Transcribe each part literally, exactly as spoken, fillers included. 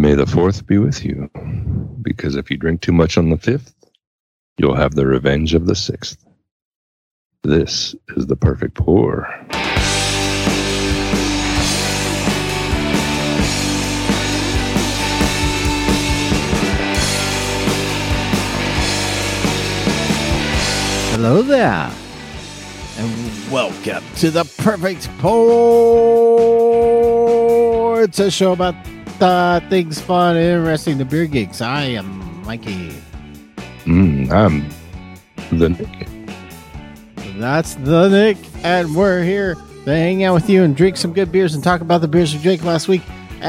May the fourth be with you, because if you drink too much on the fifth, you'll have the revenge of the sixth. This is the perfect pour. Hello there, and welcome to the Perfect Pour. It's a show about uh, things fun and interesting, the beer geeks. I am Mikey. Mm, I'm the Nick. That's the Nick, and we're here to hang out with you and drink some good beers and talk about the beers we drank last week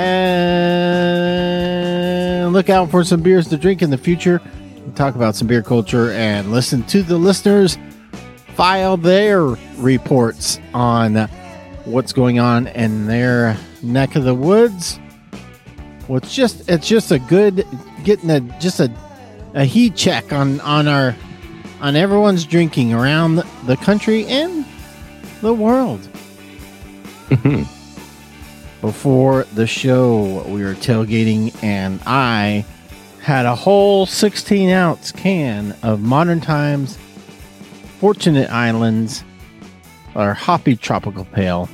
and look out for some beers to drink in the future. Talk about some beer culture and listen to the listeners file their reports on what's going on in their neck of the woods. Well, it's just it's just a good getting a just a, a heat check on on our on everyone's drinking around the country and the world. Before the show, we were tailgating, and I had a whole sixteen ounce can of Modern Times Fortunate Islands, or Hoppy Tropical Pale.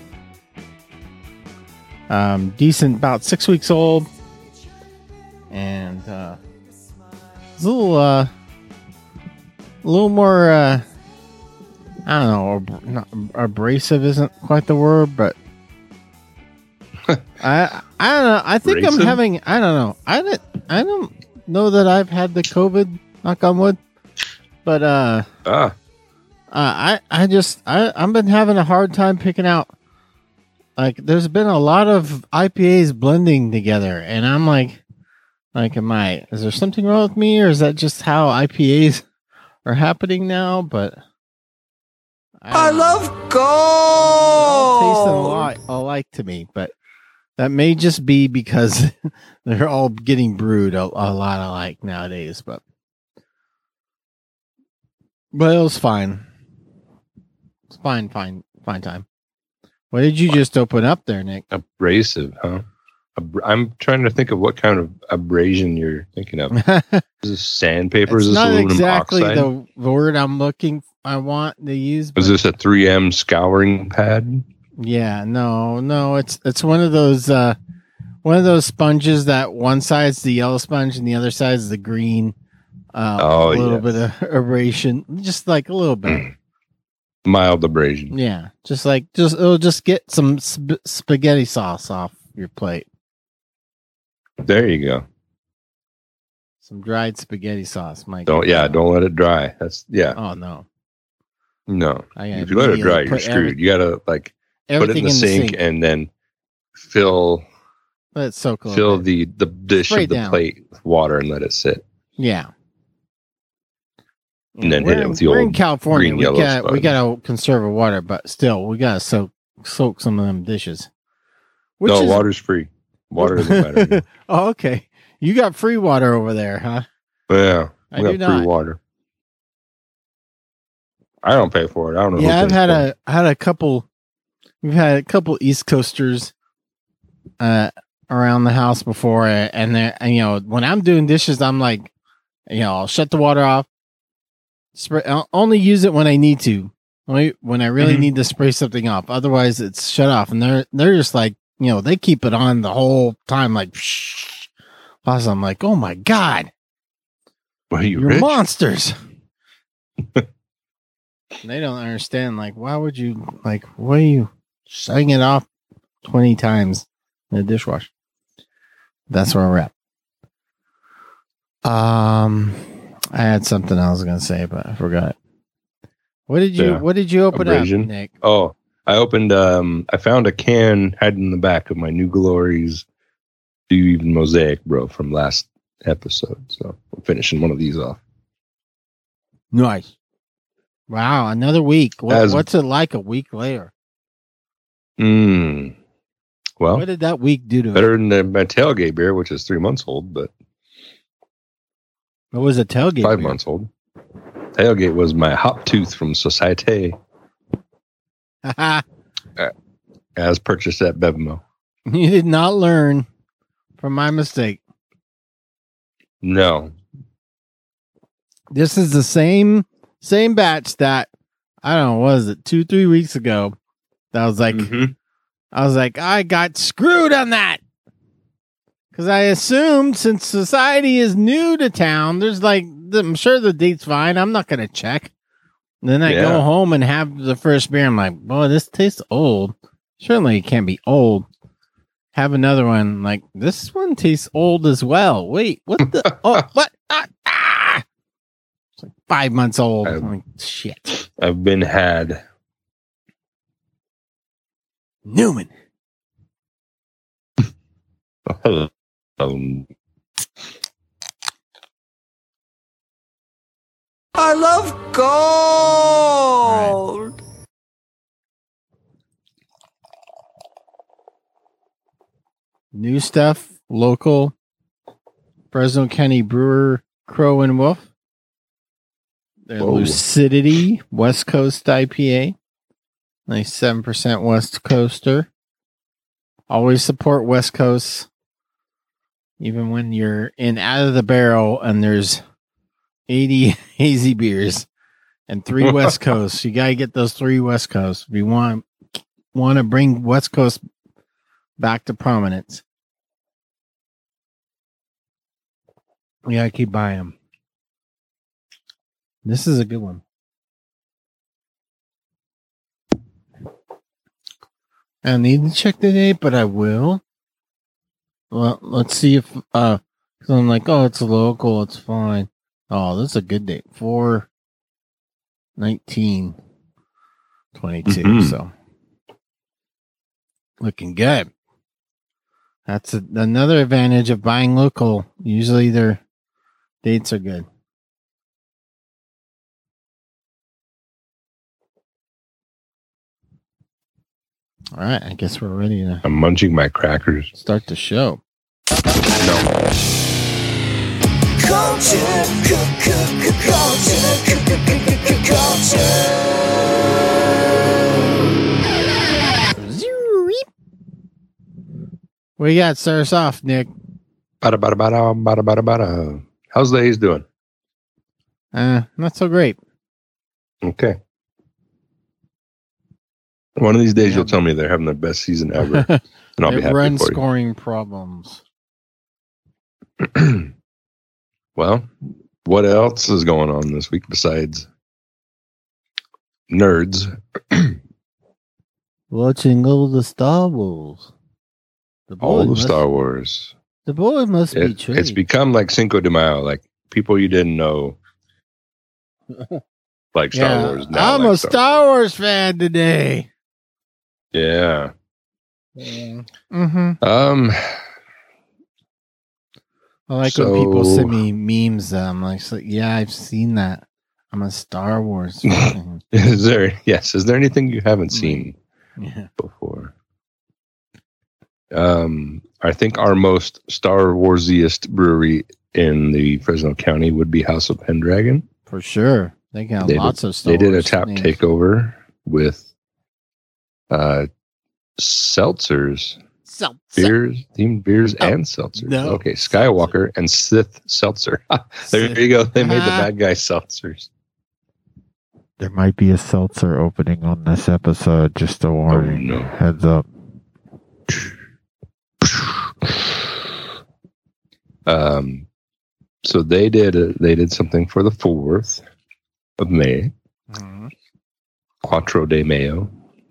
Um, decent, about six weeks old. And uh, it's a little, uh, a little more, uh, I don't know, ab- not, abrasive isn't quite the word, but I, I don't know. I think abrasive? I'm having, I don't know. I don't, I don't know that I've had the COVID, knock on wood, but uh, ah. uh I I just I I've been having a hard time picking out. Like, there's been a lot of I P As blending together, and I'm like, like, am I? Is there something wrong with me, or is that just how I P As are happening now? But I, I love gold. Tasting a lot alike to me, but that may just be because they're all getting brewed a, a lot alike nowadays, but but it was fine. It's fine, fine, fine time. What did you just open up there, Nick? Abrasive, huh? Ab- I'm trying to think of what kind of abrasion you're thinking of. Is this sandpaper? It's is this not aluminum exactly oxide? the word I'm looking. I want to use. Is this a three M scouring pad? Yeah, no, no. It's it's one of those uh, one of those sponges that one side's the yellow sponge and the other side's the green. Uh, oh, a little yes. bit of abrasion, just like a little bit. Mild abrasion. Yeah, just like just it'll just get some sp- spaghetti sauce off your plate. There you go. Some dried spaghetti sauce, Mike. Don't yeah, don't let it dry. That's yeah. Oh no, no. I If you let it dry, you're screwed. Every, you gotta like put it in the, in sink, the sink and then fill. Let it soak a fill bit. the the dish Spray of the down. plate with water and let it sit. Yeah. And then hit it with the we're old in California. green, we yellow got sponge. we got to conserve our water, but still, we got to soak soak some of them dishes. Which no, is, water's free. Water doesn't matter. Oh, okay. You got free water over there, huh? Yeah, I we do got free not. water. I don't pay for it. I don't know. Yeah, who I've pays had for a it. had a couple. We've had a couple East Coasters uh, around the house before, and they and you know when I'm doing dishes, I'm like, you know, I'll shut the water off. Spray, I'll only use it when I need to. Only when I really Mhm. need to spray something off. Otherwise, it's shut off, and they're they're just like, you know, they keep it on the whole time, like. Psh. Plus, I'm like, oh my god, Well, you you're rich? monsters. They don't understand. Like, why would you? Like, why are you shutting it off twenty times in the dishwasher? That's where we're at. Um. I had something I was going to say, but I forgot it. What did you, Yeah. what did you open Abrasion. up, Nick? Oh, I opened. Um, I found a can hiding in the back of my New Glories Do You Even Mosaic, bro, from last episode. So I'm finishing one of these off. Nice. Wow. Another week. What, As- what's it like a week later? Mm. Well, What did that week do to it? better than the, my tailgate beer, which is three months old, but What was a tailgate? five beer? months old. Tailgate was my hop tooth from Societe, as purchased at Bevmo. You did not learn from my mistake. No. This is the same same batch that I don't know, what was it, two, three weeks ago? That was like, Mhm. I was like, I got screwed on that. Because I assumed since Society is new to town, there's like, I'm sure the date's fine. I'm not going to check. And then I Yeah. go home and have the first beer. I'm like, boy, this tastes old. Certainly it can't be old. Have another one. Like, this one tastes old as well. Wait, what the? Oh, what? Ah, ah! It's like five months old. I- I'm like, shit. I've been had. Newman. um, I love gold. New stuff, local. Fresno County Brewer, Crow and Wolf. Their Whoa. Lucidity West Coast I P A. Nice seven percent West Coaster. Always support West Coast. Even when you're in out of the barrel and there's eighty hazy beers and three West Coasts. You got to get those three West Coasts. We want, want to bring West Coast back to prominence. We got to keep buying them. This is a good one. I need to check the date, but I will. Well, let's see if, uh, cause I'm like, oh, it's local, it's fine. Oh, this is a good date. four nineteen twenty-two. Mhm. So, looking good. That's a, another advantage of buying local. Usually their dates are good. All right, I guess we're ready to I'm munching my crackers. start the show. No. Culture, cu- cu- cu- culture, cu- cu- cu- cu- cu- culture. What do you got? Start us off, Nick. Bada, bada, bada, bada, bada, bada. How's the A's doing? Uh, not so great. Okay. One of these days Yeah. you'll tell me they're having the best season ever, and I'll be They happy run for scoring problems. you. Well, what else is going on this week besides nerds? Watching all the Star Wars. The boy All the must, Star Wars. The boy must be It, true. it's become like Cinco de Mayo, like people you didn't know, like Star yeah, Wars. Now I'm like a Star Wars fan today. Yeah. Mm-hmm. Um. I like when people So- send me memes. Uh, I'm like, so, yeah, I've seen that. I'm a Star Wars fan. Is there? Yes. Is there anything you haven't seen Yeah. before? Um. I think our most Star Warsiest brewery in the Fresno County would be House of Pendragon. For sure. They got They lots did, of Star They did a Wars tap names. takeover with uh seltzers, So, beers, themed beers, Oh, and seltzers. no. Okay, Skywalker and Sith seltzer. There you go. They made the bad guy seltzers. There might be a seltzer opening on this episode. Just a warning. no. Heads up. Um, so they did a, they did something for the fourth of May, Mhm. Quattro de Mayo.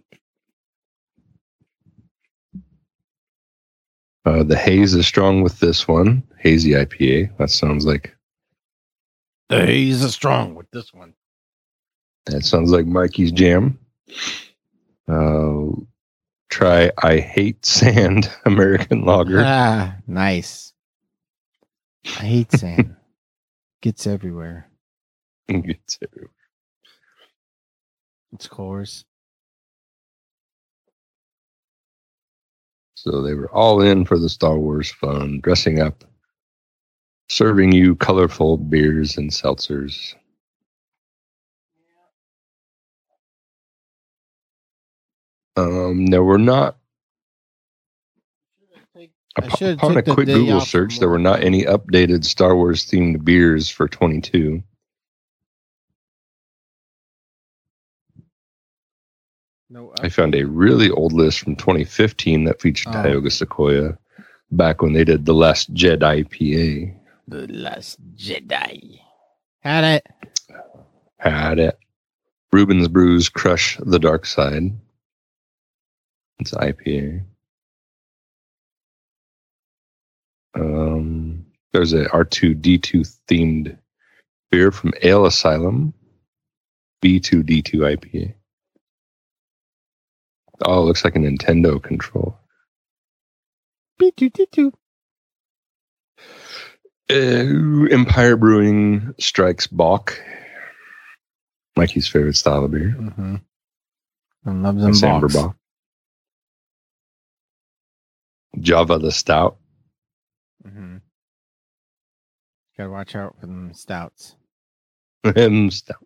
Uh, the haze is strong with this one, hazy I P A. That sounds like The haze is strong with this one. that sounds like Mikey's jam. Uh, try I hate sand American lager. Ah, nice. I hate sand. Gets everywhere. It's everywhere. It's coarse. So they were all in for the Star Wars fun, dressing up, serving you colorful beers and seltzers. Um, there were not I Up- should've Upon a took the quick day Google off search, from there were work. not any updated Star Wars themed beers for twenty-two. No, I found a really old list from twenty fifteen that featured Oh. Tioga Sequoia back when they did the Last Jedi I P A. The Last Jedi. Had it. Had it. Reuben's Brews Crush the Dark Side. It's I P A. Um, there's a R two D two themed beer from Ale Asylum. B two D two I P A. Oh, it looks like a Nintendo controller. B two D two. Uh, Empire Brewing Strikes Bach. Mikey's favorite style of beer. Mm-hmm. I love them That's Amber box. Bach. Java the Stout. Mm-hmm. Gotta watch out for them stouts. and Stout.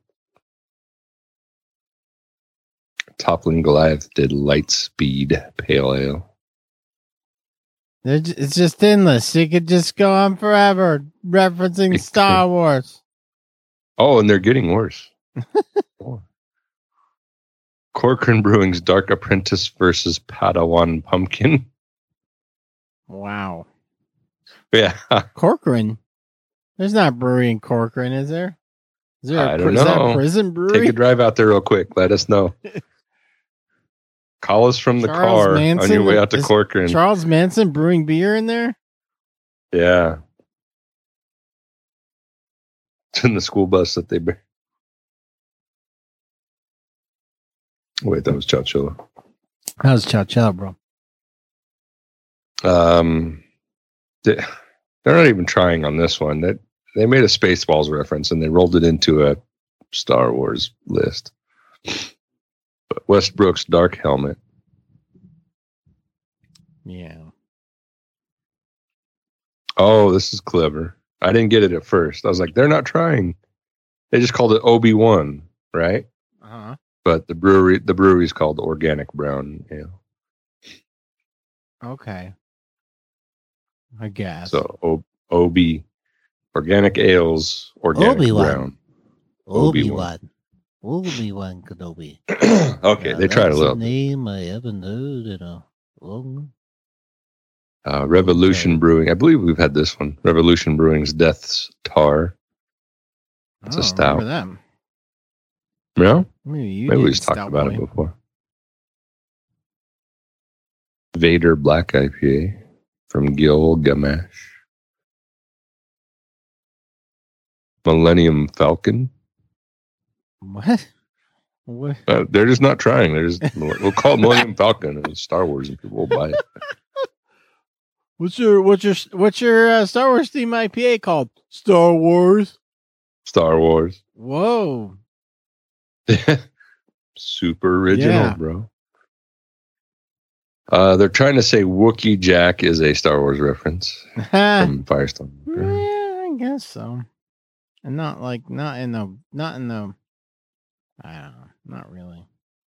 Toppling Goliath did Light Speed Pale Ale. They're ju- It's just endless. You could just go on forever referencing It Star could. Wars. Oh, and they're getting worse. Oh. Corcoran Brewing's Dark Apprentice versus Padawan Pumpkin. Wow. Yeah, Corcoran. There's not brewery in Corcoran, is there? Is there a I pri- don't is that a know. prison brewery? take a drive out there real quick. Let us know. Call us from the Charles car on Manson your way out to is- Corcoran. Charles Manson brewing beer in there? Yeah. It's in the school bus that they bring. Wait, that was Chowchilla. That was Chow Chow, bro. Um, they, they're not even trying on this one. That they made a Spaceballs reference and they rolled it into a Star Wars list. But Westbrook's Dark Helmet. Yeah. Oh, this is clever. I didn't get it at first. I was like, they're not trying. They just called it Obi-Wan, right? Uh-huh. But the brewery, the brewery's called Organic Brown Ale. Okay. I guess. So O- Obi, Organic Ales, Organic Obi-Wan. Brown. Obi-Wan. Obi-Wan Kenobi. Okay, Yeah, they tried a that's little. name I haven't heard in a long. Uh, Revolution Okay. Brewing. I believe we've had this one. Revolution Brewing's Death's Tar. It's I a don't stout. remember them. No? Maybe you Maybe did, we just talked Stout about Boy. it before. Vader Black I P A from Gilgamesh. Millennium Falcon. What? What? Uh, they're just not trying. They're just, we'll call it Millennium Falcon and it's Star Wars and people will buy it. What's your what's your what's your uh, Star Wars theme I P A called? Star Wars. Star Wars. Whoa. Super original, Yeah. bro. Uh, they're trying to say Wookiee Jack is a Star Wars reference yeah, from Firestone. I guess so. And not like not in the not in the I don't know, not really.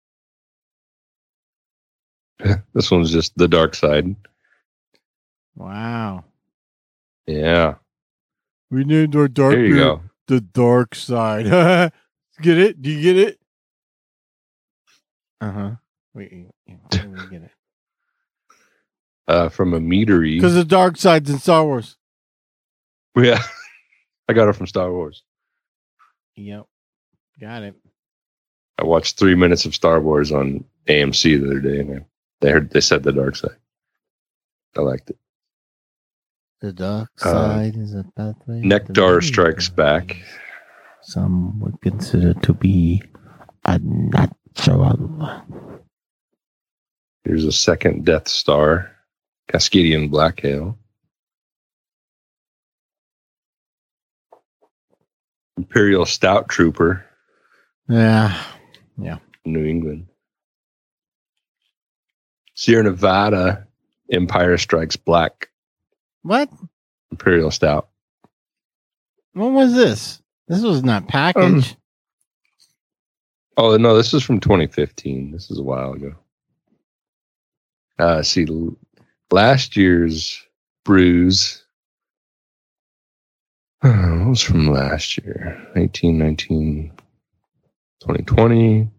This one's just the dark side. Wow. Yeah. We named our dark There you beer go. the dark side. Get it? Do you get it? Uh-huh. Wait, yeah, how do we get it? Uh, from a meadery. Because the dark side's in Star Wars. Yeah. I got it from Star Wars. Yep. Got it. I watched three minutes of Star Wars on A M C the other day, and they heard they said the dark side. I liked it. The dark Uh, side is a pathway. to Nectar the Strikes Back. Some would consider to be unnatural. Here's a second Death Star. Cascadian Black Ale. Imperial Stout Trooper. Yeah. New England. Sierra Nevada Empire Strikes Black What? Imperial Stout. When was this? This was not packaged. Oh no, this is from twenty fifteen. This is a while ago. Uh, see, last year's brews. What was from last year? eighteen, nineteen, twenty twenty,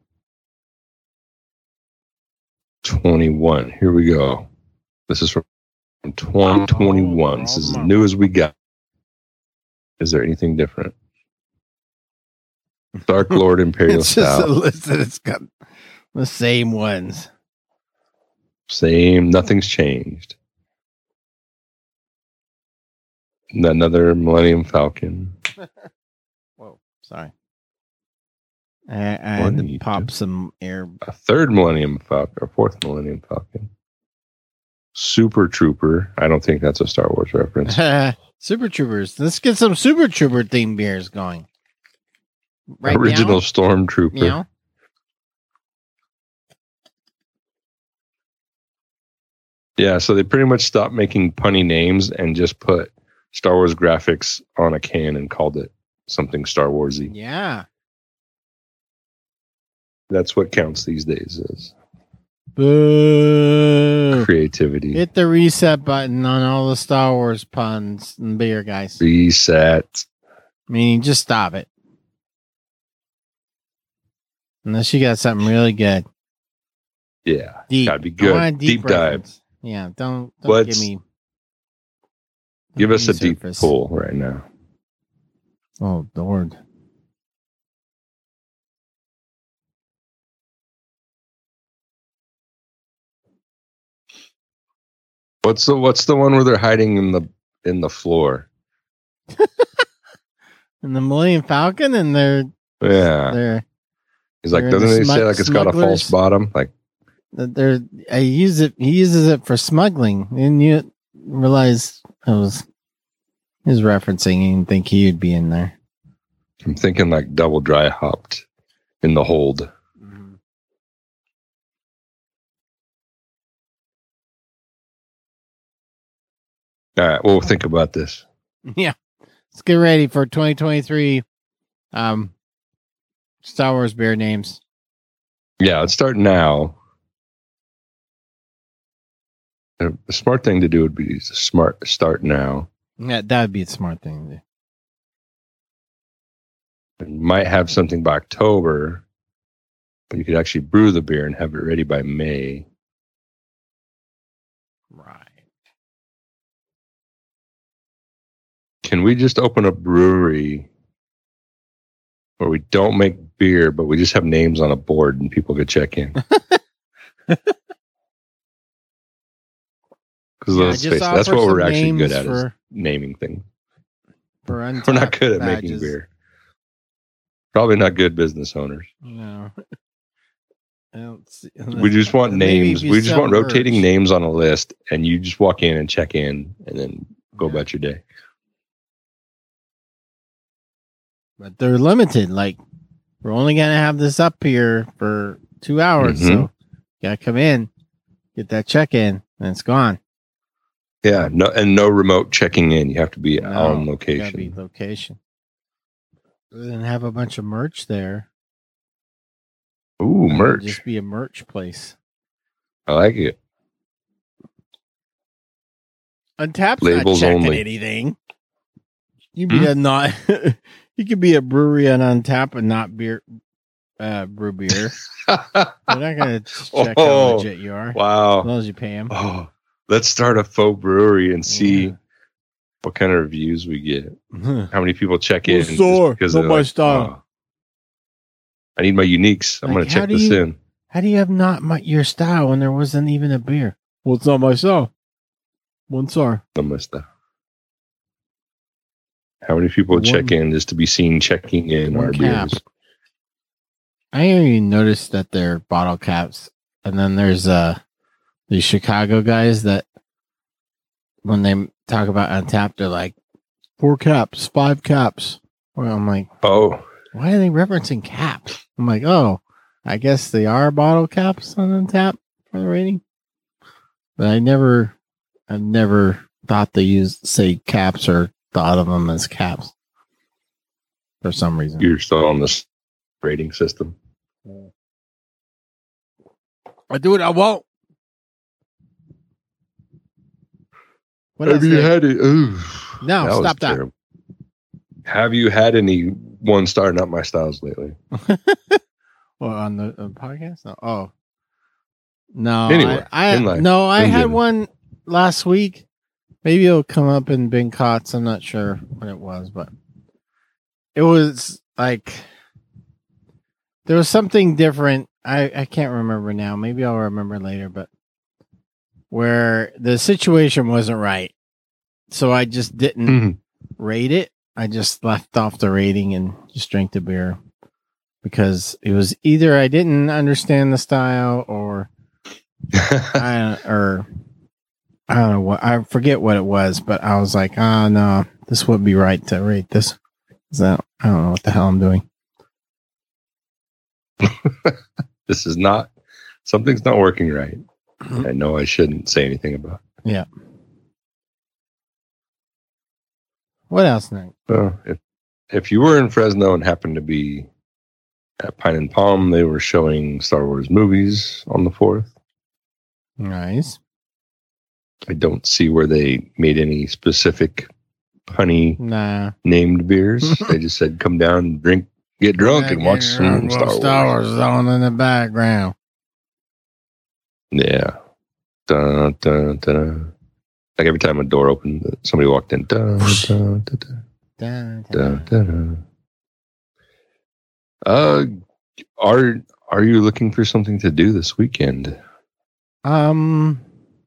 twenty-one. Here we go. This is from twenty twenty-one. This is as new as we got. Is there anything different? Dark Lord Imperial It's just a Stout. list that it's got the same ones. Same. Nothing's changed. Another Millennium Falcon. Whoa, sorry. I, I had What are to you pop doing? some air. A third Millennium Falcon or fourth Millennium Falcon. Super Trooper. I don't think that's a Star Wars reference. Super Troopers. Let's get some Super Trooper themed beers going. Right Original now? Stormtrooper. Meow. Yeah, so they pretty much stopped making punny names and just put Star Wars graphics on a can and called it something Star Warsy. Yeah. That's what counts these days is Boo. creativity. Hit the reset button on all the Star Wars puns and beer, guys. Reset. Meaning, just stop it. Unless you got something really good. Yeah. Deep. Gotta be I good. want a Deep, dive. reference. Yeah, don't, don't What's- give me. Give don't us a me deep surface. pull right now. Oh, Lord. What's the what's the one where they're hiding in the in the floor? And the Millennium Falcon, and they're, Yeah. they're, He's like, they're doesn't the they say smug- like it's got a false smugglers. bottom? Like, they're, I use it, he uses it for smuggling. And you realize it was his referencing. He didn't think he would be in there. I'm thinking like double dry hopped in the hold. All right, we'll think about this. Yeah. Let's get ready for twenty twenty-three um, Star Wars beer names. Yeah, let's start now. The smart thing to do would be to smart start now. Yeah, that would be a smart thing to do. And might have something by October, but you could actually brew the beer and have it ready by May. Right. Can we just open a brewery where we don't make beer, but we just have names on a board and people could check in? Because Yeah, let's just face it, that's offer what we're some actually good names at is for- naming things. For We're not Untapped good at making badges. beer. Probably not good business owners. No. I don't see, We just want Maybe names. if you We just sell want rotating merch. names on a list, and you just walk in and check in, and then go Yeah. about your day. But they're limited. Like, we're only going to have this up here for two hours. Mhm. So, you got to come in, get that check in, and it's gone. Yeah, no, and no remote checking in. You have to be No, on Got to location. be location. And have a bunch of merch there. Ooh, It'll merch! Just be a merch place. I like it. Untapped's Labels not checking only. anything. You be Hmm? a not. You could be a brewery and Untapped and not beer, uh, brew beer. They're not gonna check how Oh, legit you are. As wow! long as you pay them. Oh, let's start a faux brewery and see Yeah. what kind of reviews we get. How many people check in? Well, just sir, because not they're my like, style. "Oh, I need my uniques. I'm Like, going to how check do this you- in. How do you have not my, your style when there wasn't even a beer? Well, it's not my style. One star. On my stuff. How many people One- check in just to be seen checking in one our cap. beers? I already noticed that they're bottle caps, and then there's uh these Chicago guys that when they talk about Untapped, they're like four caps, five caps. Well, I'm like, Oh, why are they referencing caps? I'm like, oh, I guess they are bottle caps on Untapped for the rating. But I never, I've never thought they used say caps or thought of them as caps for some reason. you're still on this rating system. I do what I want. What Have else, you Nick? had it? Ooh, No, was stop that. terrible. Have you had any one star Not My Styles lately? Well, on the uh, podcast? No. Oh, no. Anywhere, I, I in life, no, I in had general. one last week. Maybe it'll come up in Bing Cots. I'm not sure what it was, but it was like there was something different. I I can't remember now. Maybe I'll remember later, but where the situation wasn't right, so I just didn't Mhm. rate it. I just left off the rating and just drank the beer because it was either I didn't understand the style or I or I don't know what I forget what it was, but I was like, oh no, this would be right to rate this. So I don't know what the hell I'm doing. This is not, something's not working right. I know I shouldn't say anything about it. Yeah. What else, Nick? Well, if, if you were in Fresno and happened to be at Pine and Palm, they were showing Star Wars movies on the fourth. Nice. I don't see where they made any specific honey Nah. named beers. They just said, come down and drink, get drunk, and watch some Star Wars. Star Wars is on in the background. Yeah. Dun, dun, dun. Like every time a door opened, somebody walked in. Dun, dun, dun, dun, Dun, dun, dun, dun. Uh, are are you looking for something to do this weekend? Um.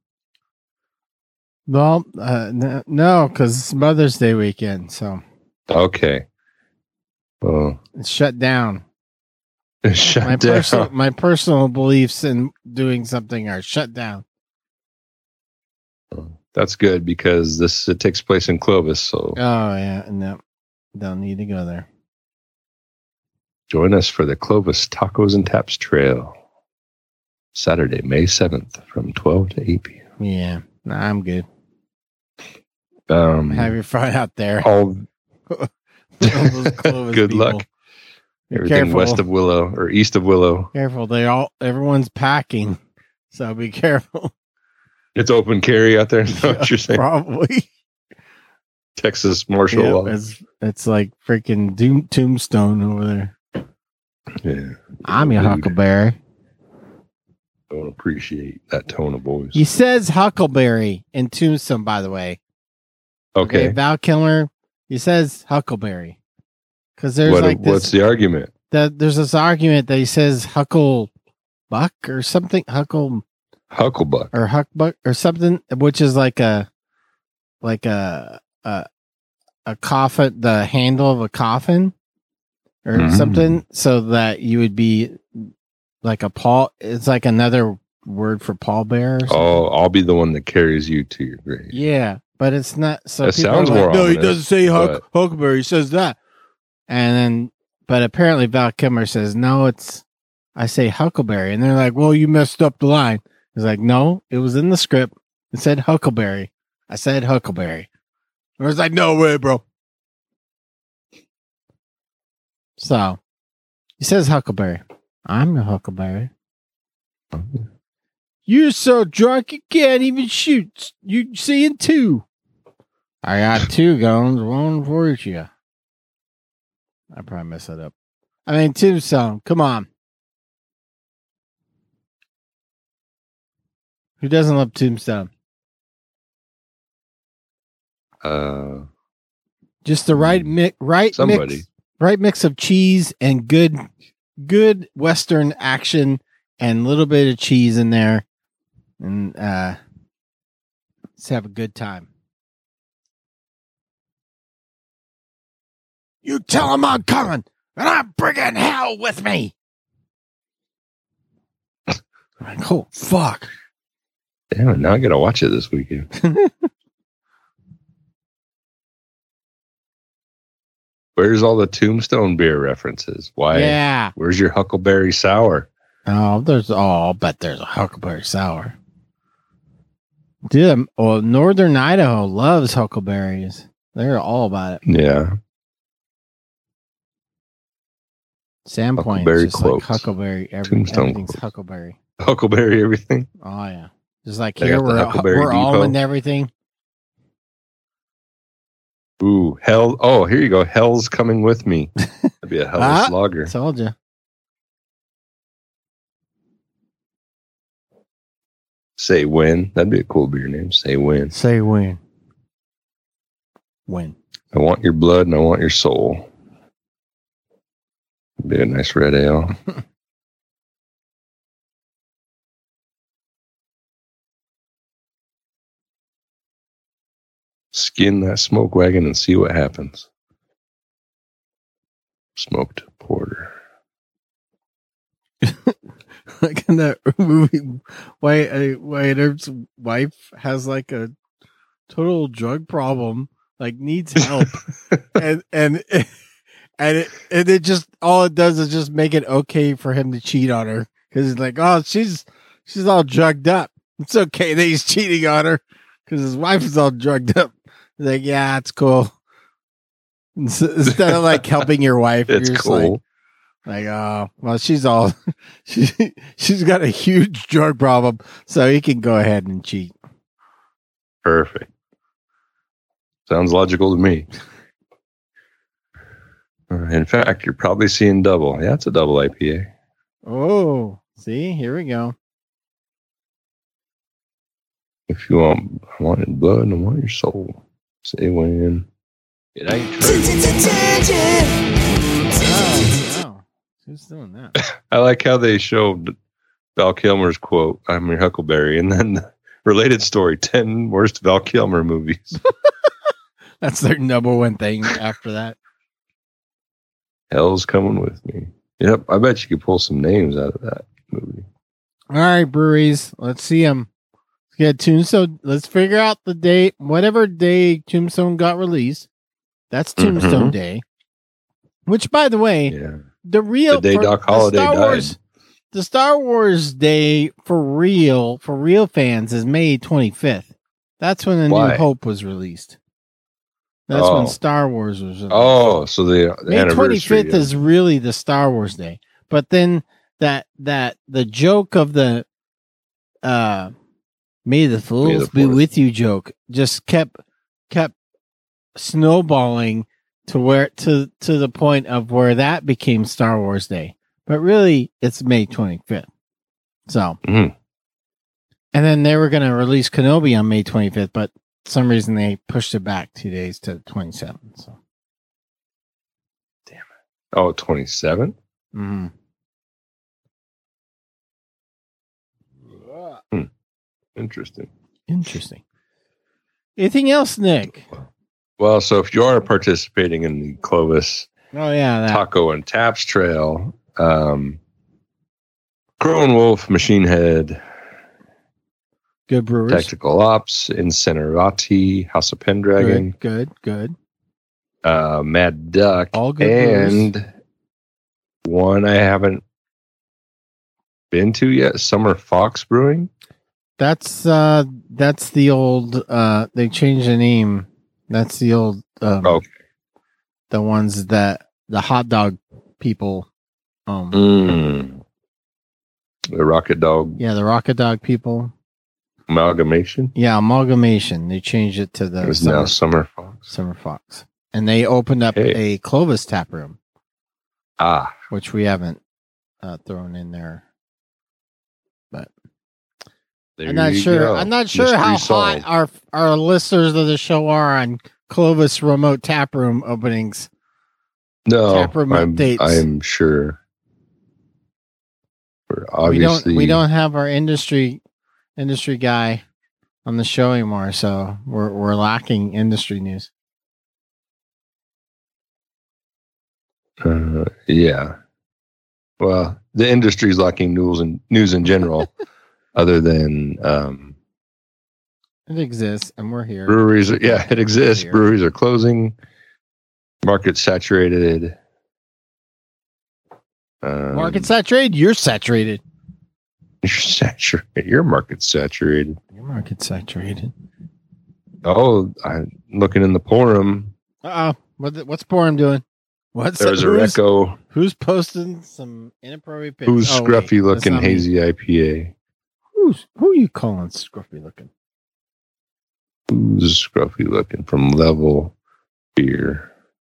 Well, uh, n- no, because it's Mother's Day weekend, so Okay. Well, it's shut down. shut My down. personal, my personal beliefs in doing something are shut down. That's good because this it takes place in Clovis. So Oh yeah, no, don't need to go there. join us for the Clovis Tacos and Taps Trail, Saturday, May seventh, from twelve to eight p.m. Yeah, nah, I'm good. Um, Have your fun out there. all All those Clovis good people. luck. Be Everything careful. west of Willow or east of Willow. Careful, they all everyone's packing, so be careful. It's open carry out there. Is that what you're saying? Probably. Texas martial Yeah, law. it's it's like freaking doom, tombstone over there. Yeah. I'm your Dude, Huckleberry. Don't appreciate that tone of voice. He says Huckleberry in Tombstone, by the way. Okay. Val Kilmer. He says Huckleberry because there's What, like what's this. the argument? That there's this argument that he says Huckle Buck or something, Huckle Hucklebuck. or Huckbuck or something, which is like a like a a a coffin, the handle of a coffin or Mm. something, so that you would be like a pall. It's like another word for pallbearer. or something. Oh, I'll be the one that carries you to your grave. Yeah, but it's not. So That people sounds are like, more no, he ominous, doesn't say Huck, but- Huckleberry. He says that, and then, but apparently Val Kilmer says no. It's I say Huckleberry, and they're like, well, you messed up the line. He's like, no, it was in the script. It said Huckleberry. I said Huckleberry. I was like, no way, bro. So he says Huckleberry. I'm a Huckleberry. You're so drunk you can't even shoot. You seeing two. I got two guns, one for each of you. I probably messed that up. I mean, Tombstone, come on. Who doesn't love Tombstone? Uh, Just the right mix, right Somebody. mix, right mix of cheese and good, good Western action and a little bit of cheese in there, and uh, let's have a good time. You tell him I'm coming, and I'm bringing hell with me. Like, oh fuck! damn it, now I gotta watch it this weekend. Where's all the Tombstone beer references? Why? Yeah. Where's your Huckleberry Sour? Oh, there's oh, I'll bet there's a Huckleberry Sour. Dude, well, Northern Idaho loves huckleberries. They're all about it. Yeah. Sandpoint Huckleberry is just like cloaks. Huckleberry. Every, Tombstone everything's cloaks. Huckleberry. Huckleberry everything. Oh yeah, just like They here got the we're Huckleberry we're Depot. almond everything. Ooh, hell. Oh, here you go. Hell's coming with me. That'd be a hell of Ah, a slogger. Told you. Say when. That'd be a cool beer name. Say when. Say when. When. I want your blood and I want your soul. Be a nice red ale. Skin that smoke wagon and see what happens. Smoked porter. Like in that movie, Wyatt, uh, Wyatt Earp's wife has like a total drug problem, like needs help, and and and it and it just all it does is just make it okay for him to cheat on her because he's like, oh, she's she's all drugged up. It's okay that he's cheating on her because his wife is all drugged up. He's like, yeah, it's cool. Instead of like helping your wife, It's you're just cool. like, like, oh, well, she's all, she, she's got a huge drug problem, so he can go ahead and cheat. Perfect. Sounds logical to me. Uh, In fact, you're probably seeing double. Yeah, it's a double I P A. Oh, see, here we go. If you want, I want your blood and I want your soul. Say when. It ain't true. Oh, wow. Who's doing that? I like how they showed Val Kilmer's quote, I'm your Huckleberry, and then the related story, ten worst Val Kilmer movies. That's their number one thing after that. Hell's coming with me. Yep, I bet you could pull some names out of that movie. All right, breweries, let's see them. Let's get Tombstone. Let's figure out the date, whatever day Tombstone got released. That's Tombstone Mhm. Day. Which, by the way, Yeah. the real The day for- Doc the Holliday Star died. Wars, the Star Wars Day for real, for real fans, is May twenty-fifth. That's when A New Why? Hope was released. That's Oh. when Star Wars was released. Oh, so the, the May anniversary. twenty-fifth yeah. is really the Star Wars Day. But then that that the joke of the uh May the Fools be Fourth. with you joke just kept kept snowballing to where to to the point of where that became Star Wars Day. But really it's May twenty-fifth. So Mhm. and then they were gonna release Kenobi on May twenty-fifth, but for some reason they pushed it back two days to twenty-seventh. So Oh, twenty-seven? mm-hmm. Interesting. Interesting. Anything else, Nick? Well, so if you are participating in the Clovis Oh yeah, that. Taco and Taps Trail, um, Crone Wolf, Machine Head, Good brewers. Tactical Ops, Incinerati, House of Pendragon, Good, good, good. uh, Mad Duck, All good brewers. and one I haven't been to yet, Summer Fox Brewing. That's uh that's the old uh they changed the name. That's the old um Okay. the ones that the hot dog people um Mm. The Rocket Dog yeah, the rocket dog people. Amalgamation. Yeah, amalgamation. They changed it to the It was Summer, now Summer Fox. Summer Fox. And they opened up Hey. a Clovis tap room, Ah, which we haven't uh, thrown in there. But there I'm not you sure. go. I'm not sure Mystery how solved. hot our our listeners of the show are on Clovis remote tap room openings. No, taproom I'm, updates. I'm sure. We're We don't obviously we don't have our industry industry guy on the show anymore, so we're we're lacking industry news. Uh, yeah. Well, the industry's lacking news and news in general, other than um, It exists, and we're here. breweries. Are, yeah, it exists. Here. Breweries are closing. Market saturated. Um, Market saturated. You're saturated. You're saturated. Your market's saturated. Your market saturated. Oh, I'm looking in the forum. Uh oh. What the- what's Borum doing? What's There's a who's, Recco. who's posting some inappropriate pictures? Who's Oh, wait, scruffy that's looking not me. hazy I P A? Who's who are you calling scruffy looking? Who's scruffy looking from level Beer.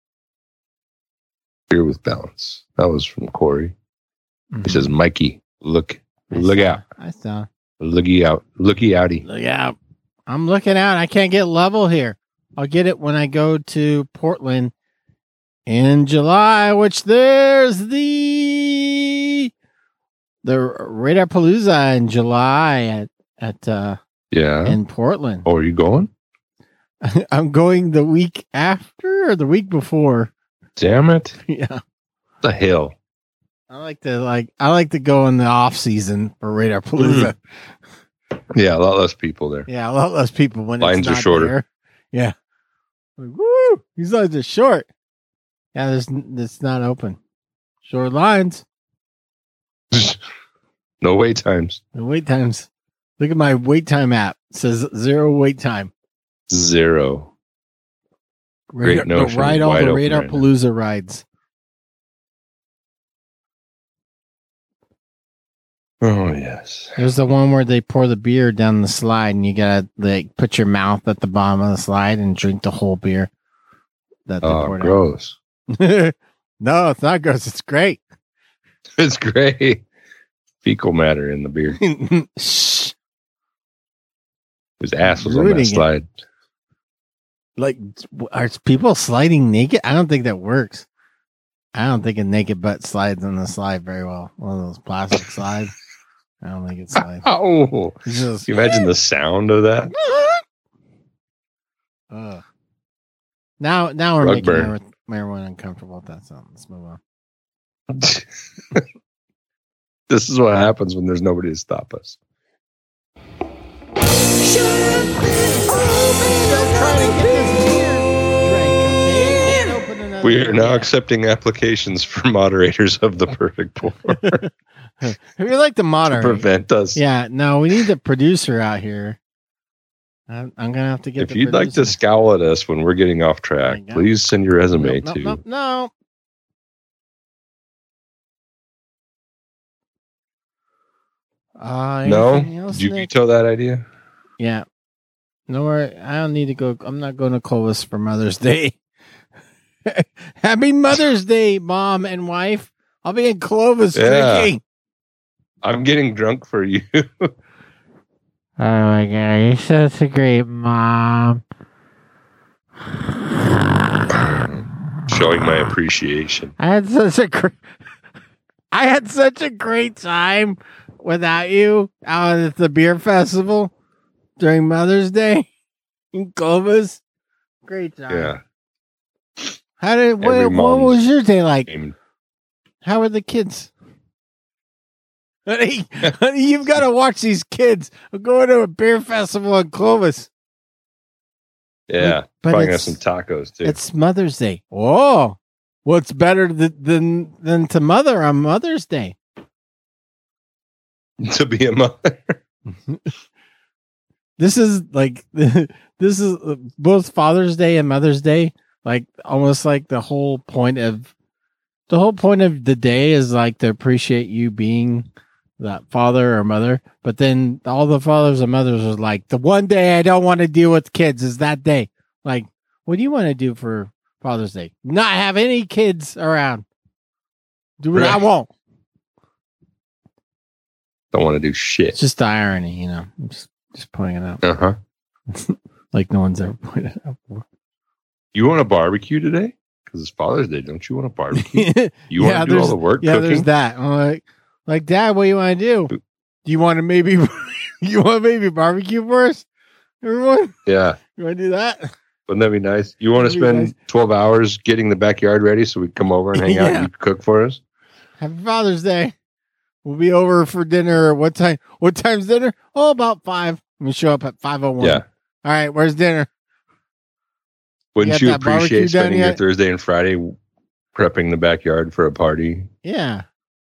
Beer with balance. That was from Corey. He says, Mikey, look, I look saw, out. I saw. Looky out. Looky outy. Look out. I'm looking out. I can't get level here. I'll get it when I go to Portland in July, which there's the the Radar Palooza in July at at uh Yeah. in Portland. Oh, are you going? I'm going the week after or the week before. Damn it. Yeah. The hell. I like to like I like to go in the off season for Radar Palooza. Yeah, a lot less people there. Yeah, a lot less people when Lines it's are not shorter. there. Yeah. Like, woo! These lines are short. Yeah, there's it's not open. Short lines. No wait times. The wait times. Look at my wait time app. It says zero wait time. Zero. Great Radar, notion. Ride all Wide the open Radar right now. Palooza rides. Oh, yes. There's the one where they pour the beer down the slide, and you gotta like put your mouth at the bottom of the slide and drink the whole beer. That they Oh, poured gross. out. No, it's not gross. It's great. It's great. Fecal matter in the beer. Shh. His ass was on that Ruining it. slide. Like, are people sliding naked? I don't think that works. I don't think a naked butt slides on the slide very well. One of those plastic slides. I don't think it slides. Oh, It's just, can you imagine the sound of that? Ugh. Now, now we're Rug making burn. everyone, everyone uncomfortable with that. So let's move on. This is what happens when there's nobody to stop us. We are now accepting applications for moderators of the perfect pour If you like to to moderate, prevent us. yeah, no, we need the producer out here. I'm, I'm gonna have to get. If the you'd like to producer. scowl at us when we're getting off track, There you go. please send your resume no, to. no, no, no. Uh, No? anything else, Did you Nick? veto that idea? Yeah. No, worry. I don't need to go. I'm not going to Clovis for Mother's Day. Happy Mother's Day, mom and wife. I'll be in Clovis Yeah. drinking. I'm getting drunk for you. Oh my god, you're such a great mom. Showing my appreciation. I had such a great. I had such a great time without you out at the beer festival during Mother's Day in Clovis. Great time. Yeah. How did what, Every what mom's was your day like? Aim- How are the kids? Honey, honey, you've got to watch these kids. I'm going to a beer festival in Clovis. Yeah. But Probably got it's- some tacos too. It's Mother's Day. Oh, what's better th- than than to mother on Mother's Day? To be a mother. This is like this is uh, both Father's Day and Mother's Day. Like almost like the whole point of the whole point of the day is like to appreciate you being that father or mother. But then all the fathers and mothers are like, the one day I don't want to deal with kids is that day. Like, what do you want to do for Father's Day? Not have any kids around. Do what I Right. want. Don't want to do It's shit. just the irony, you know. I'm just just pointing it out. Uh huh. Like no one's ever pointed it out before. You want a barbecue today? Because it's Father's Day. Don't you want a barbecue? You Yeah, want to do all there's- the work Yeah, there's cooking? that. I'm like, like, Dad, what do you want to do? Do you want to maybe, you want to maybe barbecue for us, everyone? Yeah. You want to do that? Wouldn't that be nice? You want to That'd be spend twelve hours getting the backyard ready so we can come over and hang out Yeah. and you can cook for us? Happy Father's Day. We'll be over for dinner. What time? What time's dinner? Oh, about five. We show up at five oh one. Yeah. All right. Where's dinner? Wouldn't got you that barbecue appreciate done spending your yet? Thursday and Friday prepping the backyard for a party? Yeah.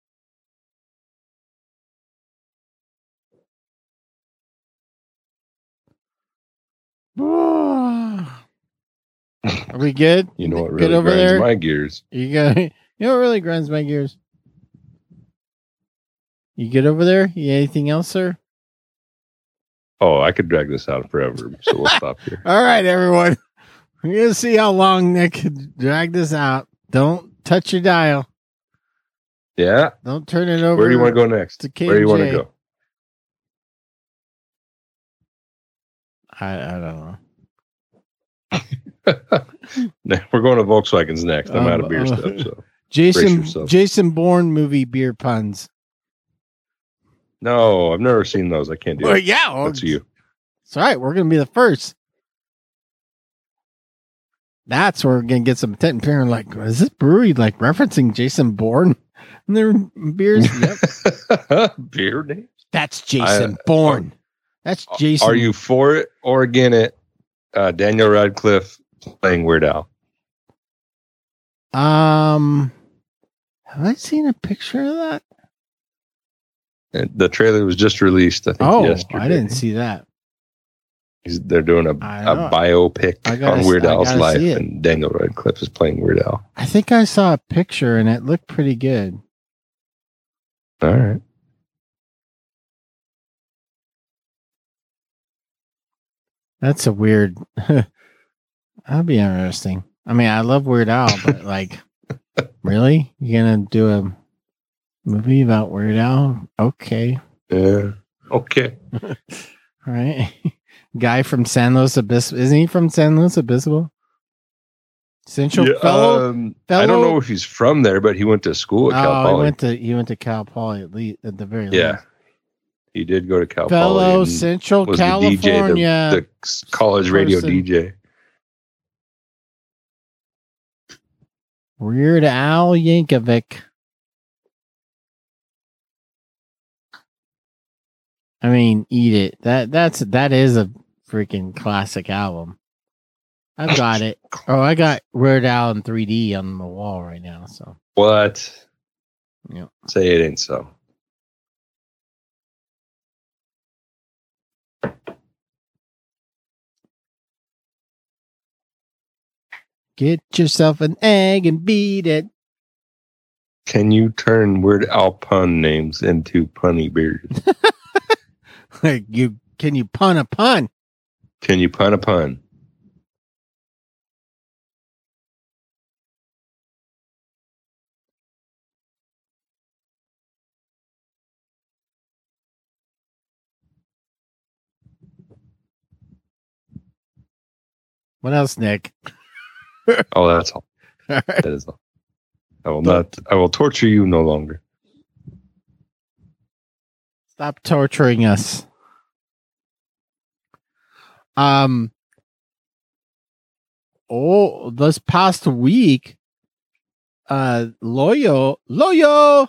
Are we good? You know what Good really over grinds there? my gears? You got, you know what really grinds my gears? You good over there? You anything else, sir? Oh, I could drag this out forever, so we'll stop here. All right, everyone. We're gonna see how long Nick can drag this out. Don't touch your dial. Yeah. Don't turn it over. Where do you want to go next? to K Where do you and want to J. go? I, I don't know. We're going to Volkswagen's next. I'm Um, out of beer uh, stuff. So Brace Jason yourself. Jason Bourne movie beer puns. no, I've never seen those. I can't do Well, it. yeah, well, That's you. It's all right. We're gonna be the first. That's where we're gonna get some attention. People are like, is this brewery like referencing Jason Bourne in their beers? Yep. Beer name? That's Jason I- Bourne. That's Jason. Are you for it or against it? Uh, Daniel Radcliffe playing Weird Al. Um, have I seen a picture of that? And the trailer was just released. I think Oh, yesterday. I didn't see that. He's, they're doing a, I a know. biopic I gotta on Weird s- I Al's gotta life, see it. and Daniel Radcliffe is playing Weird Al. I think I saw a picture and it looked pretty good. All right. That's a weird. That'd be interesting. I mean, I love Weird Al, but like, really, you gonna do a movie about Weird Al? Okay, Yeah. Okay. all right. Guy from San Luis Obispo, isn't he from San Luis Obispo? Central Yeah, fellow. um, I don't fellow- know if he's from there, but he went to school at Cal Oh, he Poly. went to he went to Cal Poly at least at the very yeah. least. He did go to Cal Fellow Poly. and Central was the D J, California. the, the college radio person. D J. Weird Al Yankovic. I mean, eat it. That that's that is a freaking classic album. I've got it. Oh, I got Weird Al in three D on the wall right now. So What? yeah. Say it ain't so. Get yourself an egg and beat it. Can you turn Weird Al pun names into punny beers? Like you can you pun a pun? Can you pun a pun? What else, Nick? Oh, that's all. All right. That is all. I will not. I will torture you no longer. Stop torturing us. Um. Oh, this past week, uh, Loyo, Loyo,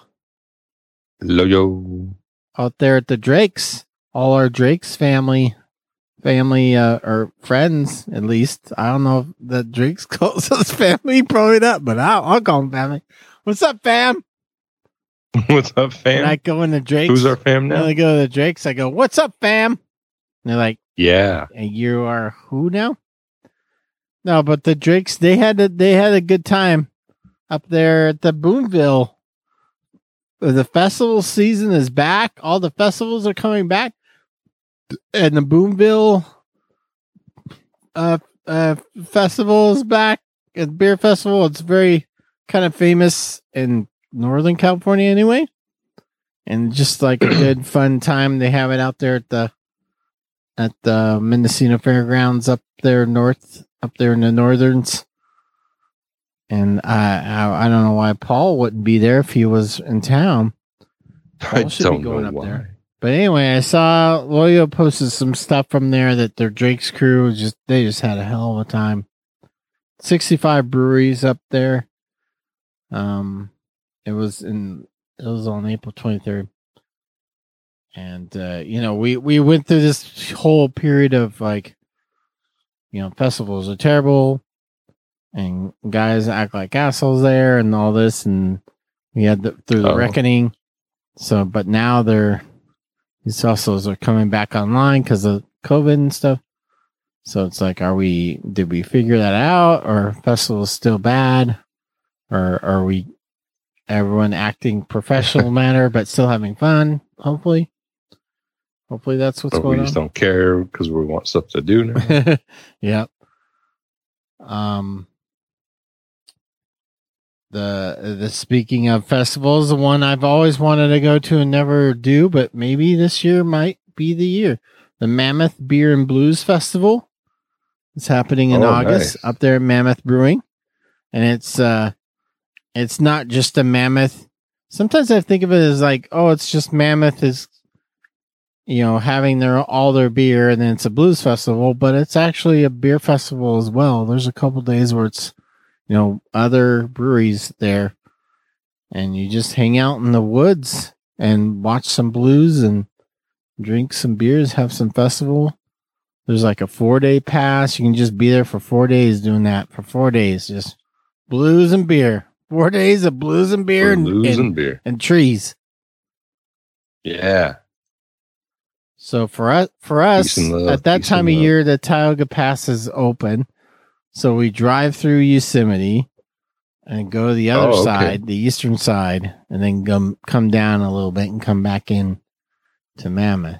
Loyo. out there at the Drakes, all our Drakes family, family, uh, or friends at least. I don't know if the Drakes calls us family, probably not, but I'll, I'll call them family. What's up, fam? What's up, fam? When I go in the Drakes, Who's our fam when now? I go to the Drakes, I go, "What's up, fam?" And they're like, Yeah. and you are who now? No, but the Drakes they had a, they had a good time up there at the Boonville. The festival season is back. All the festivals are coming back, and the Boonville uh, uh, festival is back. The beer festival. It's very kind of famous in Northern California, anyway, and just like a good fun time. They have it out there at the at the Mendocino Fairgrounds up there north, up there in the Northerns. And I, I I don't know why Paul wouldn't be there if he was in town. I Paul should be don't going know up why. there. But anyway, I saw Loyo posted some stuff from there that their Drake's crew was just they just had a hell of a time. sixty-five breweries up there. Um, it was in it was on April twenty-third. And uh, you know, we we went through this whole period of like, you know, festivals are terrible, and guys act like assholes there, and all this, and we had the, through the Oh. reckoning. So, but now they're these festivals are coming back online because of COVID and stuff. So it's like, are we? Did we figure that out, or are festivals still bad, or are we? Everyone acting professional manner, but still having fun. Hopefully. Hopefully that's what's But we going just on. don't care because we want stuff to do now. Yeah. Um, the the speaking of festivals, the one I've always wanted to go to and never do, but maybe this year might be the year. The Mammoth Beer and Blues Festival. It's happening in Oh, August nice. up there at Mammoth Brewing, and it's uh, it's not just a Mammoth. Sometimes I think of it as like, oh, it's just Mammoth is, you know, having their all their beer, and then it's a blues festival, but it's actually a beer festival as well. There's a couple days where it's, you know, other breweries there, and you just hang out in the woods and watch some blues and drink some beers, have some festival. There's like a four day pass. You can just be there for four days doing that for four days. Just blues and beer. Four days of blues and beer and, Blues and, and beer. and trees. Yeah. So for us, for us Peace and love, at that peace time of and love. year, the Tioga Pass is open. So we drive through Yosemite and go to the other Oh, okay. side, the eastern side, and then come come down a little bit and come back in to Mammoth.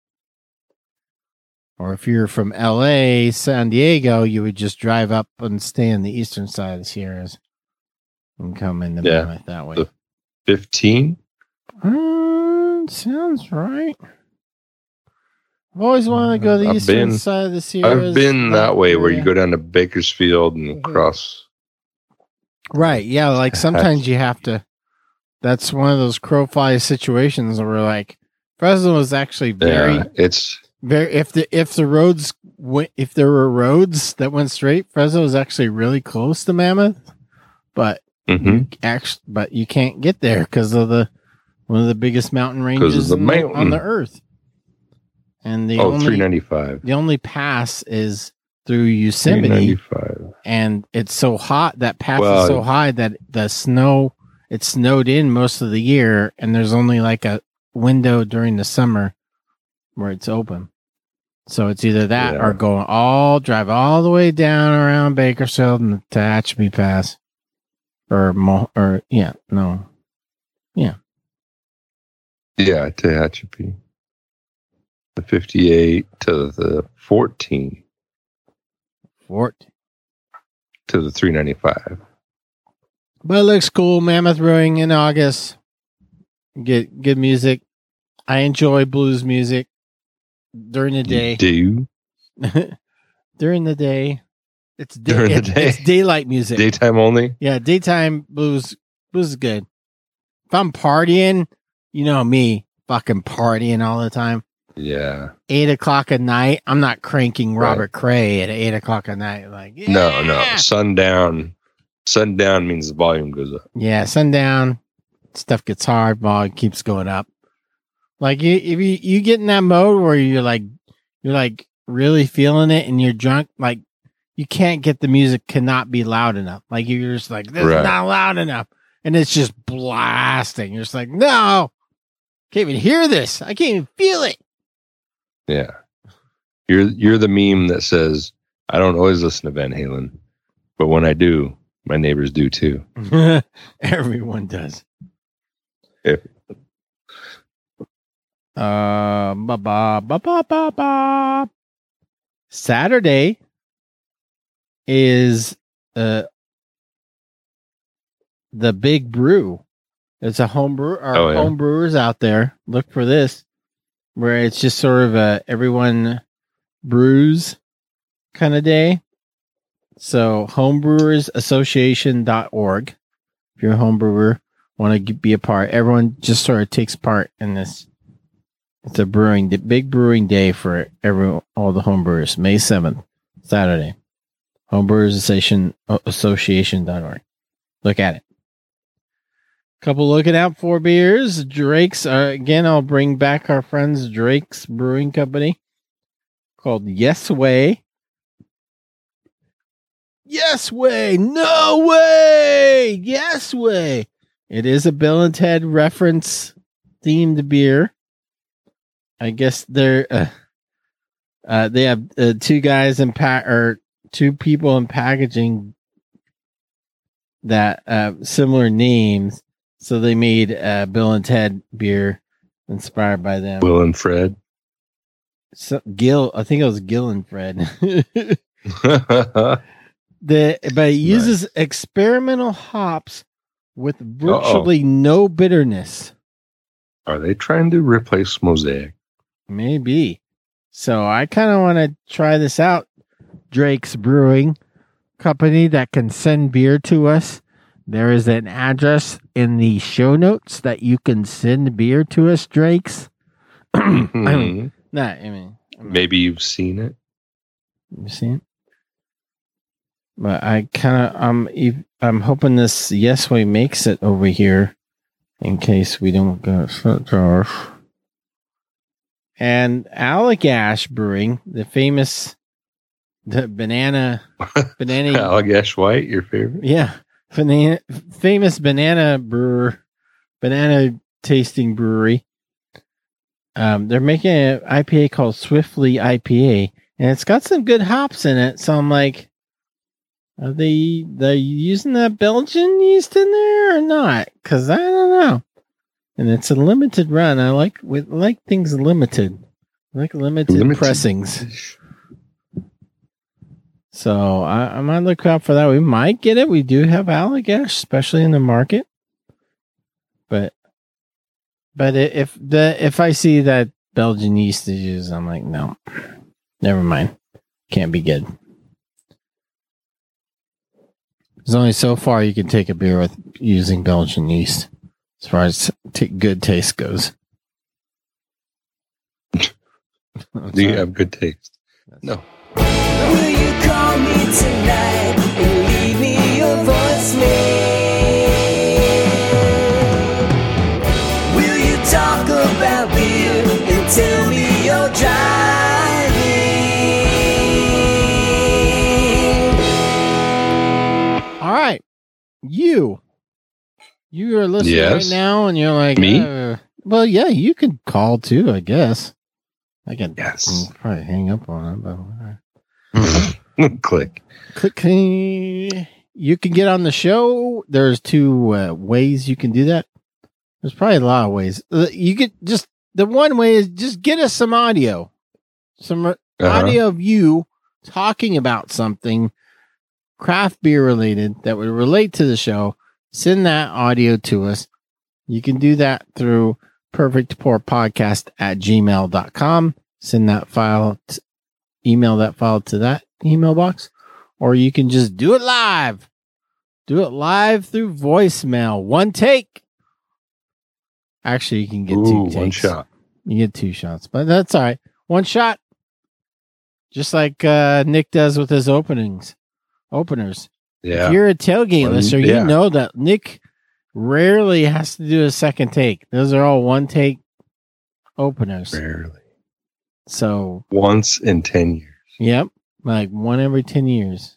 Or if you're from L A, San Diego, you would just drive up and stay on the eastern side of the Sierras and come into Yeah. Mammoth that way. The- fifteen? Uh, sounds right. I've always wanted to go to the I've eastern been- side of the Sierras. I've been that way where you area. go down to Bakersfield and Mhm. cross. Right, yeah, like sometimes you have to. That's one of those crow fly situations where like Fresno is actually very, Yeah, it's very. If the if the roads went, if there were roads that went straight, Fresno is actually really close to Mammoth, but mhm. you actually, but you can't get there because of the one of the biggest mountain ranges the in the- on mountain. the earth, and the oh, only three ninety-five. the only pass is through Yosemite. three ninety-five. And it's so hot, that pass Well, is so high that the snow, it snowed in most of the year, and there's only like a window during the summer where it's open. So it's either that Yeah. or going all, drive all the way down around Bakersfield and to Tehachapi Pass. Or, Mo- or yeah, no. Yeah, Tehachapi. The fifty-eight to the fourteen Fort. to the three ninety-five. But it looks cool. Mammoth Brewing in August. Get good music. I enjoy blues music during the day. You do? During the day, it's day, During the it's, day? it's daylight music. Daytime only? Yeah, daytime blues blues is good. If I'm partying, you know me, fucking partying all the time. Yeah. Eight o'clock at night, I'm not cranking Right. Robert Cray at eight o'clock at night. Like, yeah! No, no. Sundown. Sundown means the volume goes up. Yeah, sundown, stuff gets hard, volume keeps going up. Like you, if you you get in that mode where you're like you're like really feeling it and you're drunk, like you can't get the music cannot be loud enough. Like you're just like this Right. is not loud enough, and it's just blasting. You're just like no, can't even hear this. I can't even feel it. Yeah. You're you're the meme that says, I don't always listen to Van Halen, but when I do, my neighbors do too. Everyone does. Yeah. Uh, ba ba ba ba ba ba. Saturday is uh the Big Brew. It's a home brew. Our Oh, yeah. home brewers out there, look for this, where it's just sort of a everyone brews kind of day. So homebrewers association dot org. If you're a home brewer, want to be a part, everyone just sort of takes part in this. It's a brewing, the big brewing day for every all the homebrewers. May seventh, Saturday. Homebrewers Association Association dot org. Look at it. Couple looking out for beers. Drake's uh, again. I'll bring back our friends Drake's Brewing Company called Yes Way. Yes Way, no way, Yes Way. It is a Bill and Ted reference themed beer. I guess they're uh, uh, they have uh, two guys in pa- or two people in packaging that uh, similar names, so they made uh, Bill and Ted beer inspired by them. Will and Fred. So, Gil, I think it was Gil and Fred. the but it uses experimental hops with virtually Uh-oh. no bitterness. Are they trying to replace Mosaic? Maybe. So I kind of want to try this out. Drake's Brewing Company that can send beer to us. There is an address in the show notes that you can send beer to us, Drake's. mm-hmm. I mean, nah, I mean, I mean, maybe you've seen it. You've seen it? But I kind of, um, I'm hoping this Yes Way makes it over here in case we don't get sent off. And Allagash Brewing, the famous, the banana, banana. Allagash White, your favorite? Yeah. Banana, famous banana brewer, banana tasting brewery. Um, they're making an I P A called Swiftly I P A, and it's got some good hops in it. So I'm like, are they they using that Belgian yeast in there or not? Because I don't know. And it's a limited run. I like we like things limited. I like limited, limited pressings. So I, I might look out for that. We might get it. We do have Allagash, especially in the market. But but if the if I see that Belgian yeast is used, I'm like, no, never mind. Can't be good. There's only so far you can take a beer with using Belgian yeast, as far as t- good taste goes. Do you have good taste? No. Will you call me tonight and leave me your voicemail? Will you talk about beer and tell me you're driving? All right. You. You are listening yes. right now and you're like, me? Uh, well, yeah, you can call too, I guess. I can yes. probably hang up on it, but click. Click. You can get on the show. There's two uh, ways you can do that. There's probably a lot of ways. Uh, you could just, the one way is just get us some audio. Some uh-huh. audio of you talking about something craft beer related that would relate to the show. Send that audio to us. You can do that through perfect pour podcast at gmail dot com. Send that file, t- email that file to that email box, or you can just do it live. Do it live through voicemail. One take. Actually, you can get Ooh, two takes. One shot. You get two shots, but that's all right. One shot. Just like uh, Nick does with his openings. Openers. Yeah. If you're a tailgate One, listener, yeah. you know that Nick rarely has to do a second take. Those are all one take openers. Rarely. So once in ten years. Yep. Like one every ten years.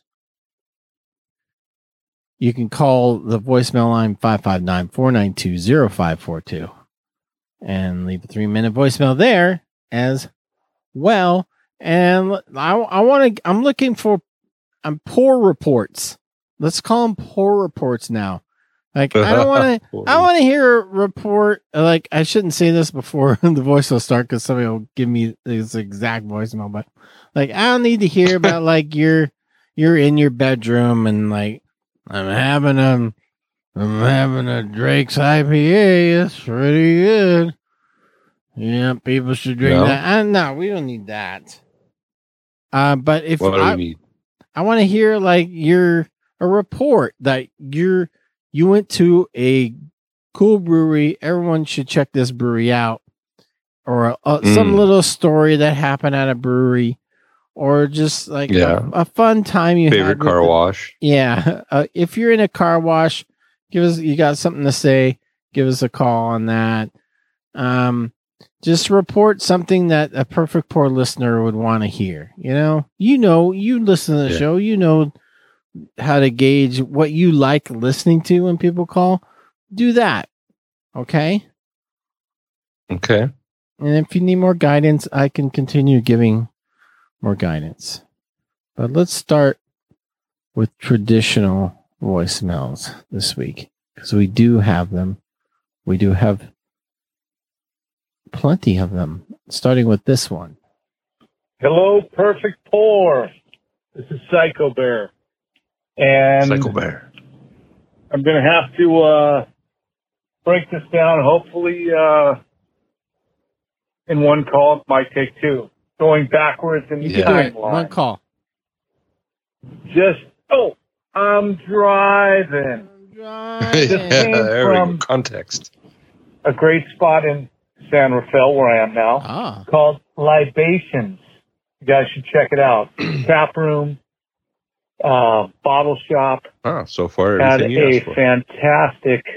You can call the voicemail line five five nine, four nine two, zero five four two and leave a three minute voicemail there as well. And I, I want to, I'm looking for um, pour reports. Let's call them pour reports now. Like, I don't want to, I want to hear a report. Like, I shouldn't say this before the voice will start because somebody will give me this exact voicemail, but like, I don't need to hear about like you're, you're in your bedroom and like, I'm having a, I'm having a Drake's I P A. It's pretty good. Yeah, people should drink no. that. Uh, no, we don't need that. Uh, but if what do I, we need? I want to hear like your a report that you're you went to a cool brewery. Everyone should check this brewery out, or a, a, mm. some little story that happened at a brewery, or just like yeah. a, a fun time you favorite had car with wash. The, yeah, uh, if you're in a car wash, give us you got something to say. Give us a call on that. Um, just report something that a Perfect Pour listener would want to hear. You know, you know, you listen to the yeah. show. You know how to gauge what you like listening to when people call. Do that. Okay. Okay. And if you need more guidance, I can continue giving more guidance. But let's start with traditional voicemails this week because we do have them. We do have plenty of them, starting with this one. Hello, Perfect Pour. This is Psycho Bear. And Psycho Bear. I'm going to have to uh, break this down. Hopefully, uh, in one call, it might take two. Going backwards in the Yeah. Do it. timeline. One call. Just, oh, I'm driving. yeah, came there we go. from- Context. A great spot in San Rafael, where I am now, Ah. called Libations. You guys should check it out. Tap room, uh, bottle shop. Ah, so far Had everything you a asked for. fantastic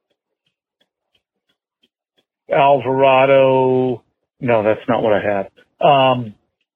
Alvarado. No, that's not what I had. Um,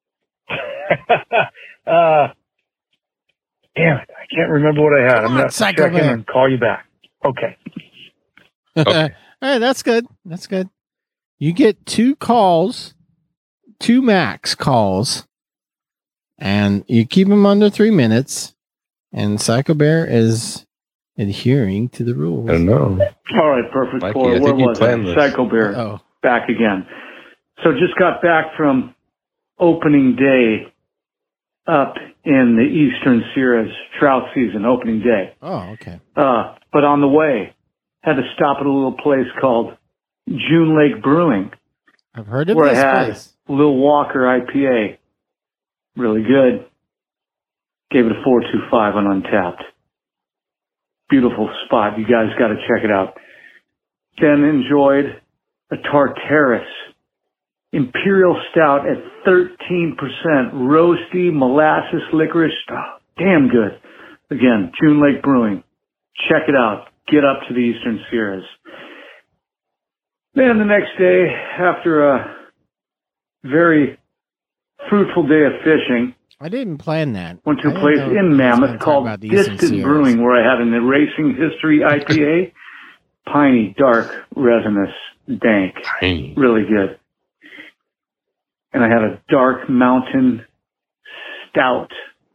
uh, damn it, I can't remember what I had. Come I'm on, going to have to Psycho check in Man. and call you back. Okay. Okay. All right, that's good. That's good. You get two calls, two max calls, and you keep them under three minutes. And Psycho Bear is adhering to the rules. I don't know. All right, perfect. Mikey, Four. I Where think you was I? planned this. Psycho Bear. Oh, Back again. So just got back from opening day up in the Eastern Sierras, trout season, opening day. oh, okay. Uh, but on the way, had to stop at a little place called June Lake Brewing, I've heard of where I this had place. Lil Walker I P A. Really good. Gave it a four two five on Untapped. Beautiful spot. You guys got to check it out. Then enjoyed a Tartarus Imperial Stout at thirteen percent. Roasty, molasses, licorice. Oh, damn good. Again, June Lake Brewing. Check it out. Get up to the Eastern Sierras. Then the next day, after a very fruitful day of fishing, I didn't plan that. went to I a didn't place know in I was gonna Mammoth talk called about the Eastern Distant Sierras. Brewing, where I had an Erasing History I P A. Piney, dark, resinous, dank. Hey. Really good. And I had a Dark Mountain Stout.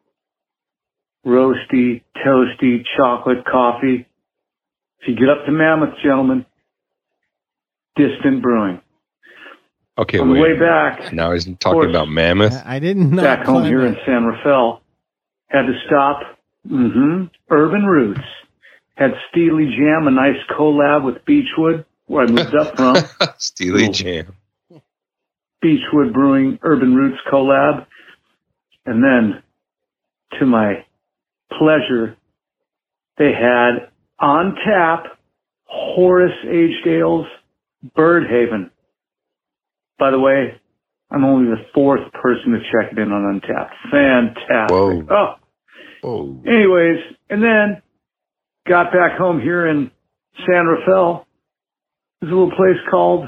Roasty, toasty, chocolate coffee. If you get up to Mammoth, gentlemen, Distant Brewing. Okay, On the wait. way back, Now he's course. talking about Mammoth. I I didn't know. back home here in San Rafael, had to stop. Mm-hmm. Urban Roots. Had Steely Jam, a nice collab with Beechwood, where I moved up from. Steely Cool. Jam. Beechwood Brewing Urban Roots collab. And then, to my pleasure, they had on tap Horace Aged Ales Birdhaven. By the way, I'm only the fourth person to check it in on Untapped. Fantastic. Whoa. Oh, Whoa. anyways, and then got back home here in San Rafael. There's a little place called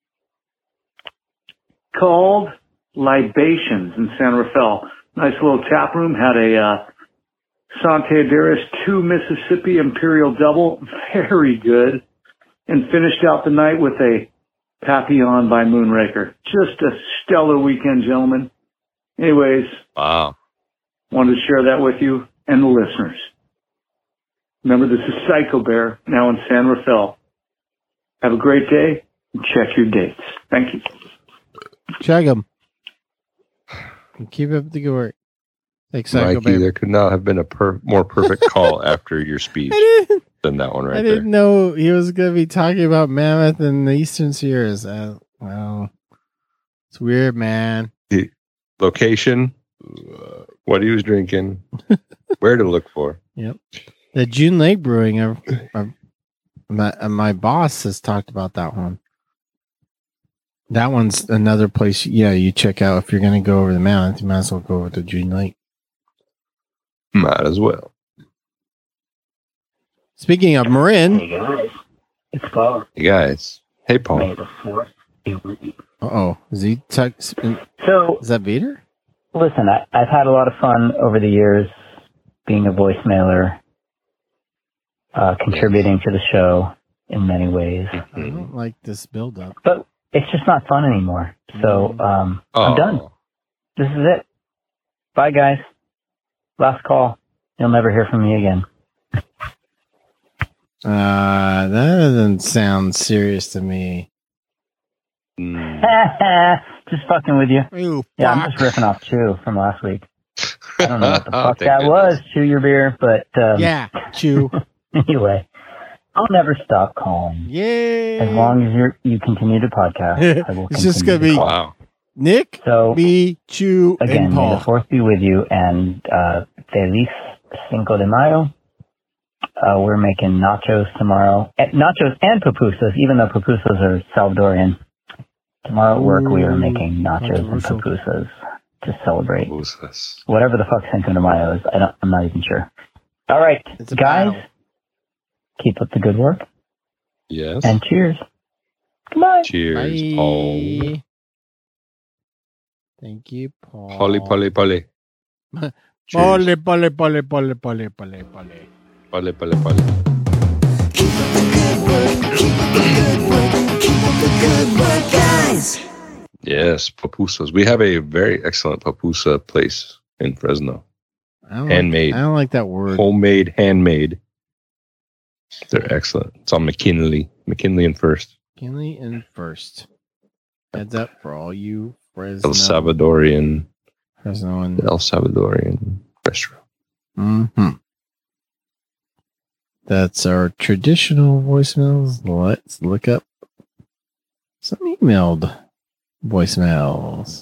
called Libations in San Rafael. Nice little tap room. Had a uh, Sante Adaris two Mississippi Imperial Double. Very good. And finished out the night with a Papillon by Moonraker. Just a stellar weekend, gentlemen. Anyways, Wow. wanted to share that with you and the listeners. Remember, this is Psycho Bear, now in San Rafael. Have a great day and check your dates. Thank you. Check them. Keep up the good work. Thanks, Psycho Mikey, Bear. there could not have been a per- more perfect call after your speech I didn't, than that one I right there. didn't know he was going to be talking about Mammoth and the Eastern Sierras. Uh, well, it's weird, man. The location, uh, what he was drinking, where to look for. Yep. The June Lake Brewing, I've, I've, my, uh, my boss has talked about that one. That one's another place, yeah, you check out if you're going to go over the Mammoth. You might as well go over to June Lake. Might as well. Speaking of Marin, It's Paul. Hey guys. Hey Paul. May the fourth be with you. uh-oh, is he tuck, is So, that Vader? listen, I, I've had a lot of fun over the years being a voicemailer, uh, contributing to the show in many ways. I don't like this build-up. But it's just not fun anymore. So, um, Oh. I'm done. This is it. Bye, guys. Last call. You'll never hear from me again. Uh, that doesn't sound serious to me. Mm. Just fucking with you. You Yeah, I'm fuck. just riffing off Chew from last week. I don't know what the Oh, fuck thank that goodness. was. Chew your beer, but um, Yeah, chew. anyway, I'll never stop calling. Yay! As long as you you continue to podcast, I will It's just continue gonna to be- call. Wow. Nick, So me, Chew, again, and may Paul. the fourth be with you, and uh, Feliz Cinco de Mayo. Uh, we're making nachos tomorrow. Eh, nachos and pupusas, even though pupusas are Salvadorian. Tomorrow at work, we are Ooh, making nachos and controversial. pupusas to celebrate Who's this? whatever the fuck Cinco de Mayo is. I don't, I'm not even sure. All right, It's a guys, battle. keep up the good work, Yes. and cheers. Goodbye. Cheers, Bye. Paul. Thank you, Paul. Polly, Polly, Polly. Polly, Cheers. Polly, Polly, Polly, Polly, Polly, Polly. Polly, Polly, Polly. Keep up the good work. Keep up the good work. Keep up the good work, guys. Yes, pupusas. We have a very excellent pupusa place in Fresno. I don't Handmade. Like, I don't like that word. Homemade, handmade. They're excellent. It's on McKinley. McKinley and First. Kinley and First. Heads up for all you Fresno, El Salvadorian. Fresno and El Salvadorian restaurant. hmm That's our traditional voicemails. Let's look up some emailed voicemails.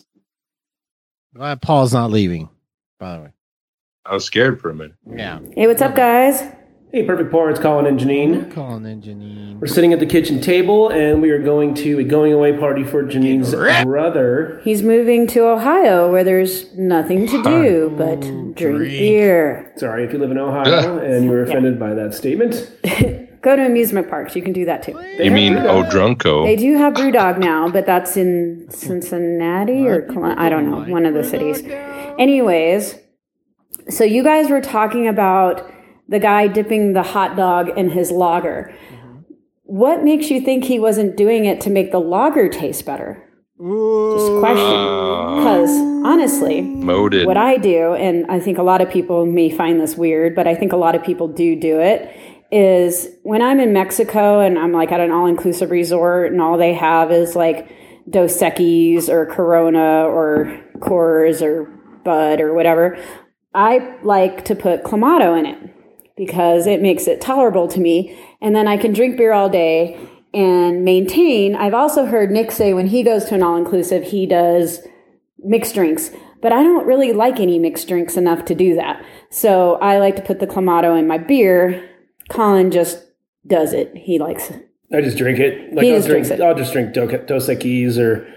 Glad Paul's not leaving, by the way. I was scared for a minute. Yeah. Hey, what's up, guys? Hey, Perfect Pour, it's Colin and Janine. Colin and Janine. We're sitting at the kitchen table, and we are going to a going away party for Janine's brother. He's moving to Ohio where there's nothing to do but drink drink. beer. Sorry if you live in Ohio and you were offended by that statement. Go to amusement parks. You can do that too. They You have mean Brewdog. Odrunko? They do have Brewdog now, but that's in Cincinnati or Col- I don't know, one of the cities. Anyways, so you guys were talking about the guy dipping the hot dog in his lager. What makes you think he wasn't doing it to make the lager taste better? Just a question. Because honestly, Molded. what I do, and I think a lot of people may find this weird, but I think a lot of people do do it, is when I'm in Mexico and I'm like at an all-inclusive resort and all they have is like Dos Equis or Corona or Coors or Bud or whatever, I like to put Clamato in it because it makes it tolerable to me. And then I can drink beer all day and maintain. I've also heard Nick say when he goes to an all-inclusive, he does mixed drinks. But I don't really like any mixed drinks enough to do that. So I like to put the Clamato in my beer. Colin just does it. He likes it. I just drink it. Like He I'll just drink. drinks it. I'll just drink Do- Dos Equis or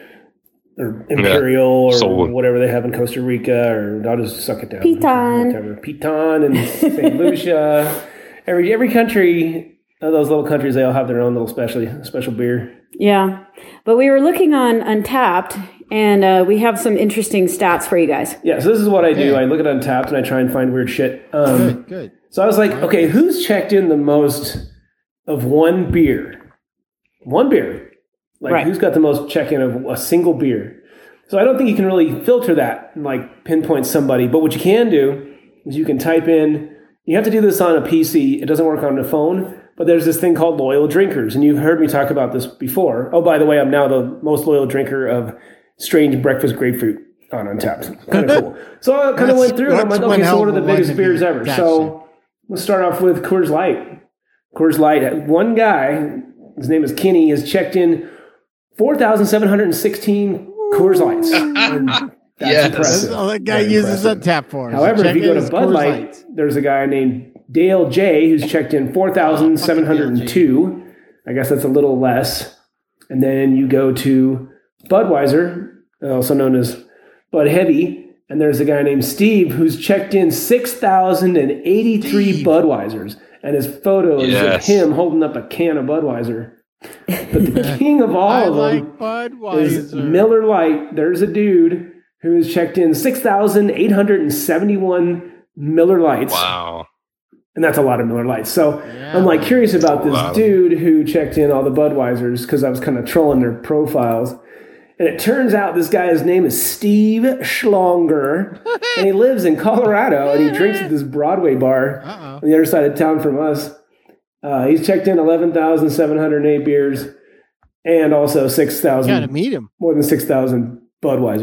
or Imperial Yeah, or Sol. whatever they have in Costa Rica, or I'll just suck it down. Piton. Whatever. Piton and Saint Lucia. Every every country, uh, those little countries, they all have their own little special special beer. Yeah. But we were looking on Untapped, and uh, we have some interesting stats for you guys. Yeah, so this is what I do. Okay. I look at Untapped and I try and find weird shit. Um, Good, good. So I was like, okay, who's checked in the most of one beer? One beer. Like, Right. who's got the most check-in of a single beer? So I don't think you can really filter that and, like, pinpoint somebody. But what you can do is you can type in, you have to do this on a P C. It doesn't work on a phone. But there's this thing called Loyal Drinkers. And you've heard me talk about this before. Oh, by the way, I'm now the most loyal drinker of Strange Breakfast Grapefruit on Untapped. Kind of cool. So I kind of That's- went through and I'm that's like, one okay, so hell what are of the a one biggest to be beers ever? catching. So let's start off with Coors Light. Coors Light. One guy, his name is Kenny, has checked in four thousand seven hundred sixteen Coors Lights. And that's Yes. impressive. That's all that guy Very uses impressive. Untapped for. However, So if you check go in to his Bud Coors Light, Lights. there's a guy named Dale J who's checked in four thousand seven hundred two. I guess that's a little less. And then you go to Budweiser, also known as Bud Heavy, and there's a guy named Steve who's checked in six thousand eighty-three Steve. Budweisers. And his photo is Yes. of him holding up a can of Budweiser. But the king of all I of them like Budweiser. is Miller Lite. There's a dude who has checked in six thousand eight hundred seventy-one Miller Lights. Wow. And that's a lot of Miller Lights. So Yeah. I'm like curious about this Wow. dude who checked in all the Budweisers because I was kind of trolling their profiles. And it turns out this guy's name is Steve Schlonger. And he lives in Colorado and he drinks at this Broadway bar Uh-oh. on the other side of town from us. Uh, he's checked in eleven thousand seven hundred eight beers and also six thousand Gotta meet him. more than six thousand Budweisers.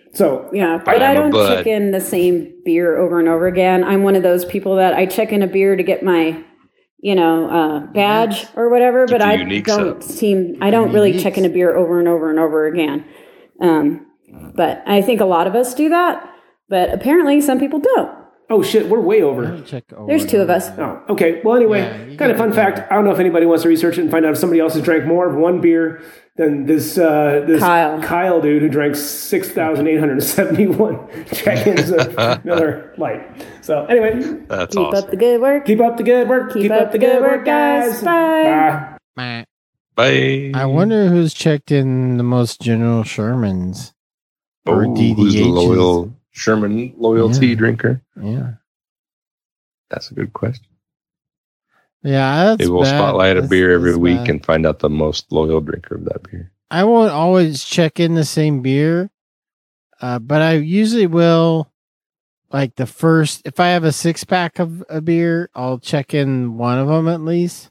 So yeah, but I, I don't Bud. check in the same beer over and over again. I'm one of those people that I check in a beer to get my, you know, uh, badge or whatever. But the I unique don't stuff. seem I don't really check in a beer over and over and over again. Um, but I think a lot of us do that. But apparently, some people don't. Oh shit, we're way over. Check over There's two of us. Oh, okay. Well, anyway, Yeah, kind of fun fact. I don't know if anybody wants to research it and find out if somebody else has drank more of one beer than this uh, this Kyle. Kyle dude who drank six thousand eight hundred seventy-one check-ins of Miller Lite. So anyway, That's Keep awesome. up the good work. keep up the good work. Keep up the good work, guys. Bye. Bye. Bye. I wonder who's checked in the most General Shermans or Oh, D D who's the Hs. loyal Sherman loyalty Yeah. drinker? Yeah, That's a good question. yeah. That's Maybe we'll bad. spotlight a That's- beer every that's week bad. and find out the most loyal drinker of that beer. I won't always check in the same beer, uh, but I usually will. Like the first, if I have a six pack of a beer, I'll check in one of them at least.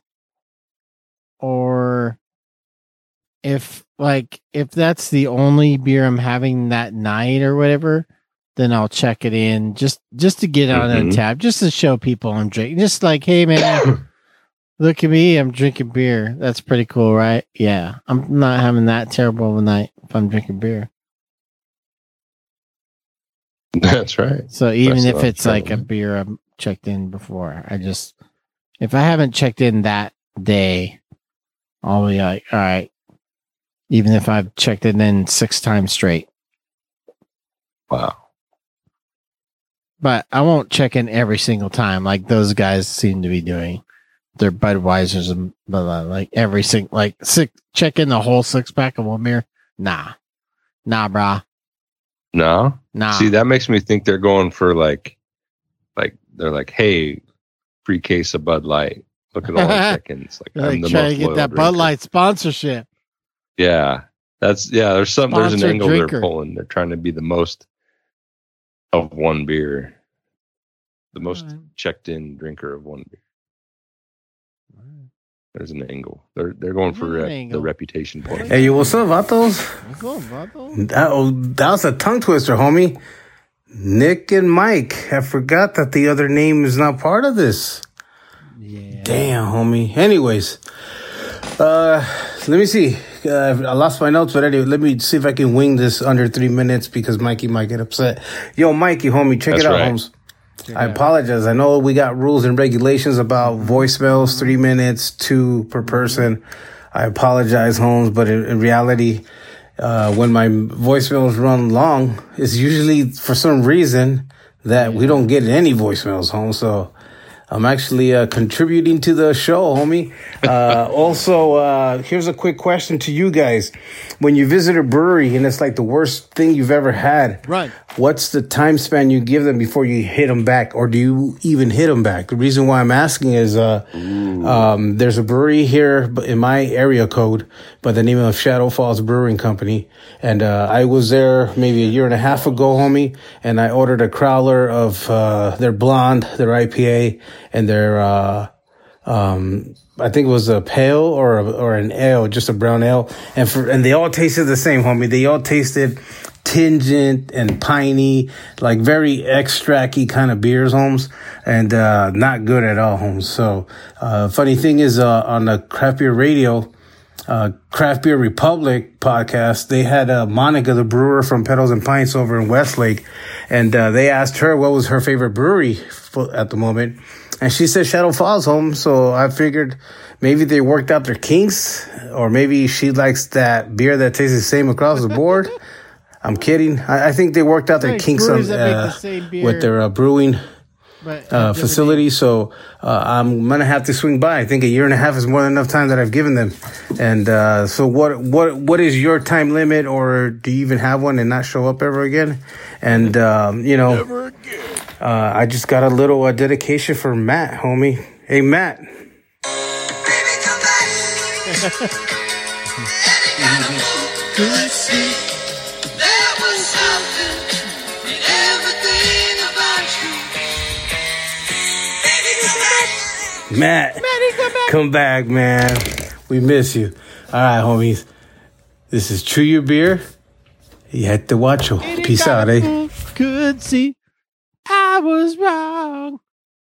Or if like if that's the only beer I'm having that night or whatever, then I'll check it in just just to get on Mhm. a tap, just to show people I'm drinking. Just like, hey man, look at me, I'm drinking beer. That's pretty cool, right? Yeah, I'm not having that terrible of a night if I'm drinking beer. That's right. So even That's if what I'm it's like a trying to- beer I've checked in before, I just if I haven't checked in that day, I'll be like, all right. Even if I've checked it in six times straight, Wow. but I won't check in every single time like those guys seem to be doing. Their Budweisers and blah, blah, like every single like six check in the whole six pack of one beer. Nah, nah, brah, No. nah. See, that makes me think they're going for like, like they're like, hey, free case of Bud Light. Look at all the check-ins. Like, They're I'm like the trying most to get loyal that Bud drinker. Light sponsorship. Yeah, that's yeah. There's some. There's an Sponsored angle drinker. they're pulling. They're trying to be the most of one beer, the most Alright. checked-in drinker of one beer. There's an angle. They're they're going for There's an uh, angle. the reputation point. Hey, what's up, Vatos? What's up, brother? That, oh, that was a tongue twister, homie. Nick and Mike. I forgot that the other name is not part of this. Yeah. Damn, homie. Anyways, uh, let me see. Uh, I lost my notes, but anyway, let me see if I can wing this under three minutes because Mikey might get upset. Yo, Mikey, homie, check That's it out, right. Holmes. I apologize. I know we got rules and regulations about voicemails, three minutes, two per person. I apologize, Holmes, but in, in reality, uh, when my voicemails run long, it's usually for some reason that we don't get any voicemails, Holmes. So I'm actually uh, contributing to the show, homie. Uh, also, uh, here's a quick question to you guys. When you visit a brewery and it's like the worst thing you've ever had, Right. what's the time span you give them before you hit them back, or do you even hit them back? The reason why I'm asking is uh, um, there's a brewery here in my area code by the name of Shadow Falls Brewing Company, and uh, I was there maybe a year and a half ago, homie, and I ordered a crowler of uh, their blonde, their I P A, and their uh, um, I think it was a pale or a, or an ale, just a brown ale, and for and they all tasted the same, homie. They all tasted tingent and piney, like very extract-y kind of beers, Holmes, and uh, not good at all, Holmes. So, uh, funny thing is, uh, on the Craft Beer Radio, uh, Craft Beer Republic podcast, they had uh, Monica, the brewer from Pedals and Pints over in Westlake, and uh, they asked her what was her favorite brewery for, at the moment. And she said Shadow Falls, home. So I figured maybe they worked out their kinks, or maybe she likes that beer that tastes the same across the board. I'm kidding. I, I think they worked out their Right, kinks on, breweries that make the uh, same beer, with their uh, brewing but uh, different facility. So uh, I'm gonna have to swing by. I think a year and a half is more than enough time that I've given them. And uh, so, what what what is your time limit, or do you even have one and not show up ever again? And um, you know, Never again. Uh, I just got a little uh, dedication for Matt, homie. Hey, Matt. Matt, come back, man. We miss you. All right, homies. This is Chew Your Beer, You had to watch them. Peace out, eh? Could see I was wrong.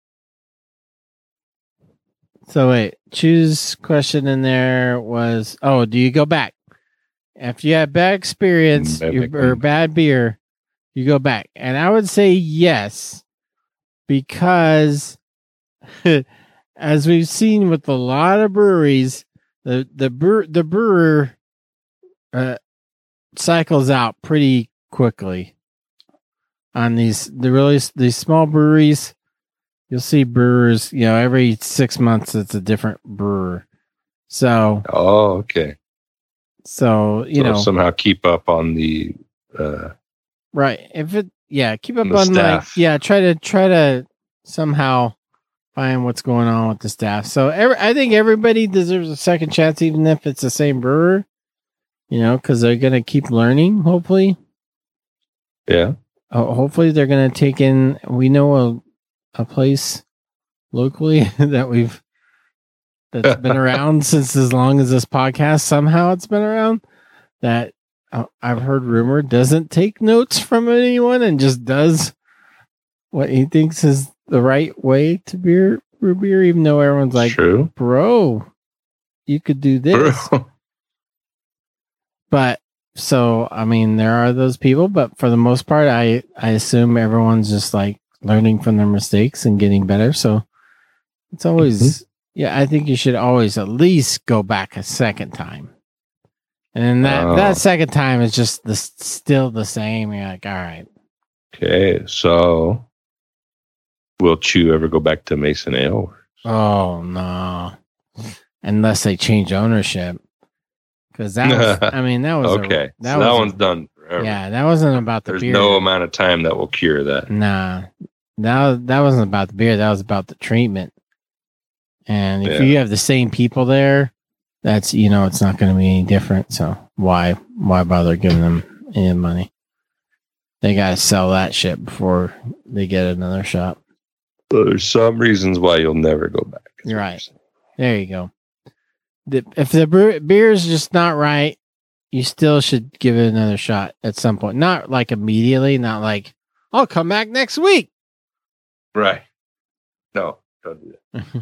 So wait, choose question in there was, oh, do you go back? After you had bad experience you, or bad beer, you go back. And I would say yes, because as we've seen with a lot of breweries, the the brewer, the brewer uh, cycles out pretty quickly on these the really these small breweries. You'll see brewers, you know, every six months it's a different brewer. So, oh, okay. So you so know, somehow keep up on the uh, right. If it, yeah, keep up the on staff. my, yeah, try to try to somehow find what's going on with the staff. So every, I think everybody deserves a second chance, even if it's the same brewer. You know, because they're gonna keep learning. Hopefully, yeah. Oh, hopefully they're gonna take in. We know a a place locally that we've that's been around since as long as this podcast. Somehow it's been around that uh, I've heard rumor doesn't take notes from anyone and just does what he thinks is the right way to beer brew beer, even though everyone's like, True. bro, you could do this. Bro. But so, I mean, there are those people, but for the most part, I, I assume everyone's just like learning from their mistakes and getting better. So it's always, mm-hmm. yeah, I think you should always at least go back a second time. And then that, oh. that second time is just the, still the same. You're like, all right. Okay. So will Chew ever go back to Mason Ale? Oh, no. Unless they change ownership. Because that was, I mean, that was okay. A, that, so was that a, one's done forever. Yeah, that wasn't about the There's beer. no amount of time that will cure that. Nah, that that wasn't about the beer. That was about the treatment. And if Yeah. you have the same people there, that's, you know, it's not going to be any different. So why why bother giving them any money? They got to sell that shit before they get another shot. So there's some reasons why you'll never go back. You're right. There you go. The, if the brew, beer is just not right, you still should give it another shot at some point. Not like immediately, not like, I'll come back next week. Right. No, don't do that.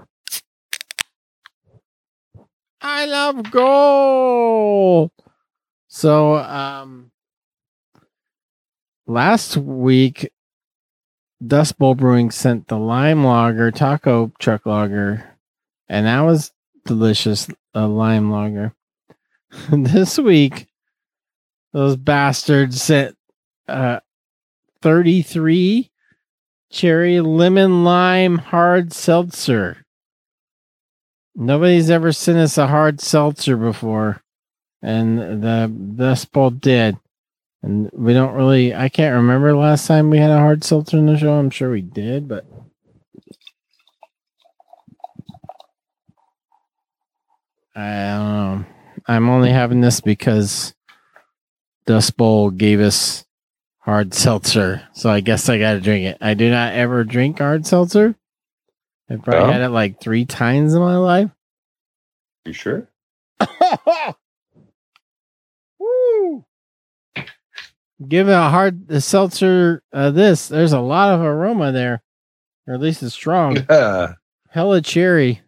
I love gold. So, um, last week, Dust Bowl Brewing sent the lime lager, taco truck lager, and that was delicious, a lime lager. This week, those bastards sent uh, thirty-three cherry lemon lime hard seltzer. Nobody's ever sent us a hard seltzer before, and the Dust Bowl did. And we don't really, I can't remember last time we had a hard seltzer in the show. I'm sure we did, but I don't know. I'm only having this because Dust Bowl gave us hard seltzer. So I guess I got to drink it. I do not ever drink hard seltzer. I've probably Oh. had it like three times in my life. You sure? Woo! Give it a hard a seltzer. Uh, this there's a lot of aroma there, or at least it's strong. Yeah. Hella cherry,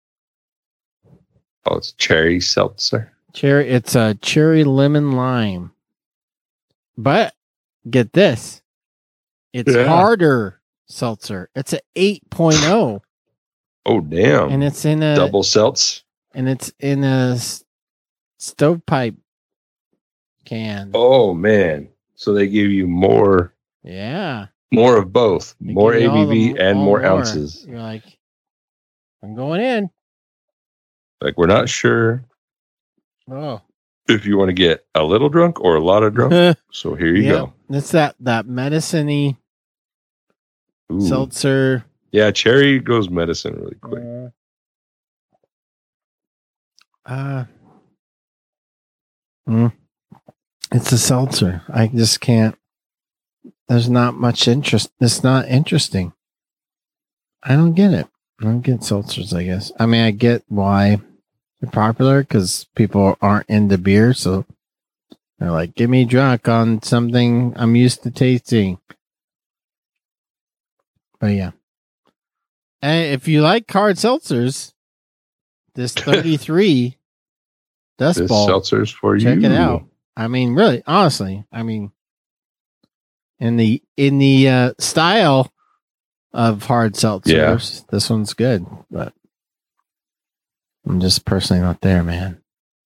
Oh, it's cherry seltzer. cherry. It's a cherry lemon lime. But get this, it's Yeah. harder seltzer. It's a eight point oh, Oh, damn. and it's in a Double seltz. and it's in a s- stovepipe can. Oh, man. So they give you more, Yeah. more of both, They more give you all A B V the- and all more ounces. You're like, I'm going in. Like, we're not sure Oh, if you want to get a little drunk or a lot of drunk. So here you Yep. It's that that medicine-y go. Ooh. seltzer. Yeah, cherry goes medicine really quick. Uh, mm, it's a seltzer. I just can't. There's not much interest. It's not interesting. I don't get it. I don't get seltzers, I guess. I mean, I get why they're popular because people aren't into beer, so They're like, "Get me drunk on something I'm used to tasting." But yeah, and if you like hard seltzers, this thirty-three Dust This Ball, seltzer's for check you. it out. I mean, really, honestly, I mean, in the in the uh, style of hard seltzers, this one's good. But I'm just personally not there, man.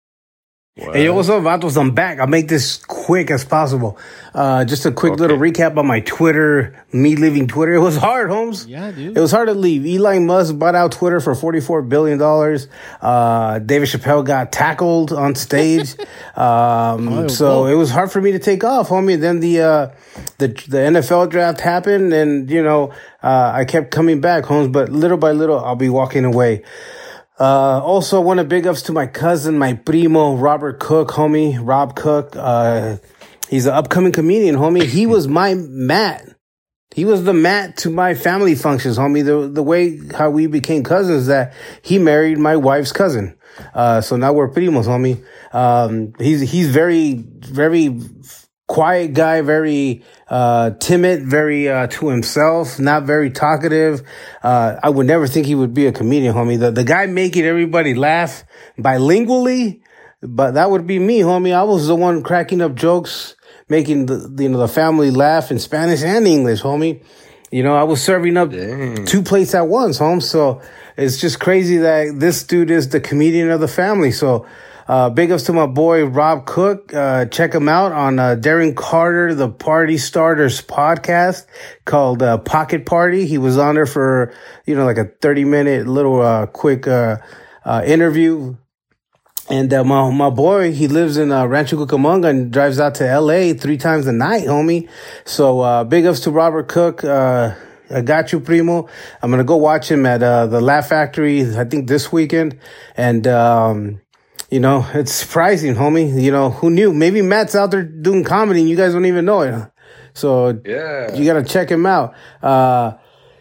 Hey, yo, what's up, Vatos? I'm back. I'll make this quick as possible. Uh, just a quick Okay. little recap on my Twitter, me leaving Twitter. It was hard, Holmes. Yeah, dude. It was hard to leave. Elon Musk bought out Twitter for forty-four billion dollars. Uh, David Chappelle got tackled on stage. um, Oh, so cool. it was hard for me to take off, homie. Then the, uh, the, the N F L draft happened and, you know, uh, I kept coming back, Holmes, but little by little, I'll be walking away. Uh, also want to big ups to my cousin, my primo, Robert Cook, homie, Rob Cook. Uh, he's an upcoming comedian, homie. He was my Matt. He was the Matt to my family functions, homie. The, the way how we became cousins, that he married my wife's cousin. Uh, so now we're primos, homie. Um, he's, he's very, very quiet guy, very, uh, timid, very, uh, to himself, not very talkative. Uh, I would never think he would be a comedian, homie. The, the guy making everybody laugh bilingually, but that would be me, homie. I was the one cracking up jokes, making the, you know, the family laugh in Spanish and English, homie. You know, I was serving up Dang. two plates at once, home. So it's just crazy that this dude is the comedian of the family. So, Uh, big ups to my boy, Rob Cook. Uh, check him out on, uh, Darren Carter, the Party Starters podcast called, uh, Pocket Party. He was on there for, you know, like a thirty minute little, uh, quick, uh, uh, interview. And, uh, my, my boy, he lives in, uh, Rancho Cucamonga and drives out to L A three times a night, homie. So, uh, big ups to Robert Cook. Uh, I got you, primo. I'm going to go watch him at, uh, the Laugh Factory, I think this weekend. And, um, you know, it's surprising, homie. You know, who knew? Maybe Matt's out there doing comedy and you guys don't even know it. So Yeah. you got to check him out. Uh,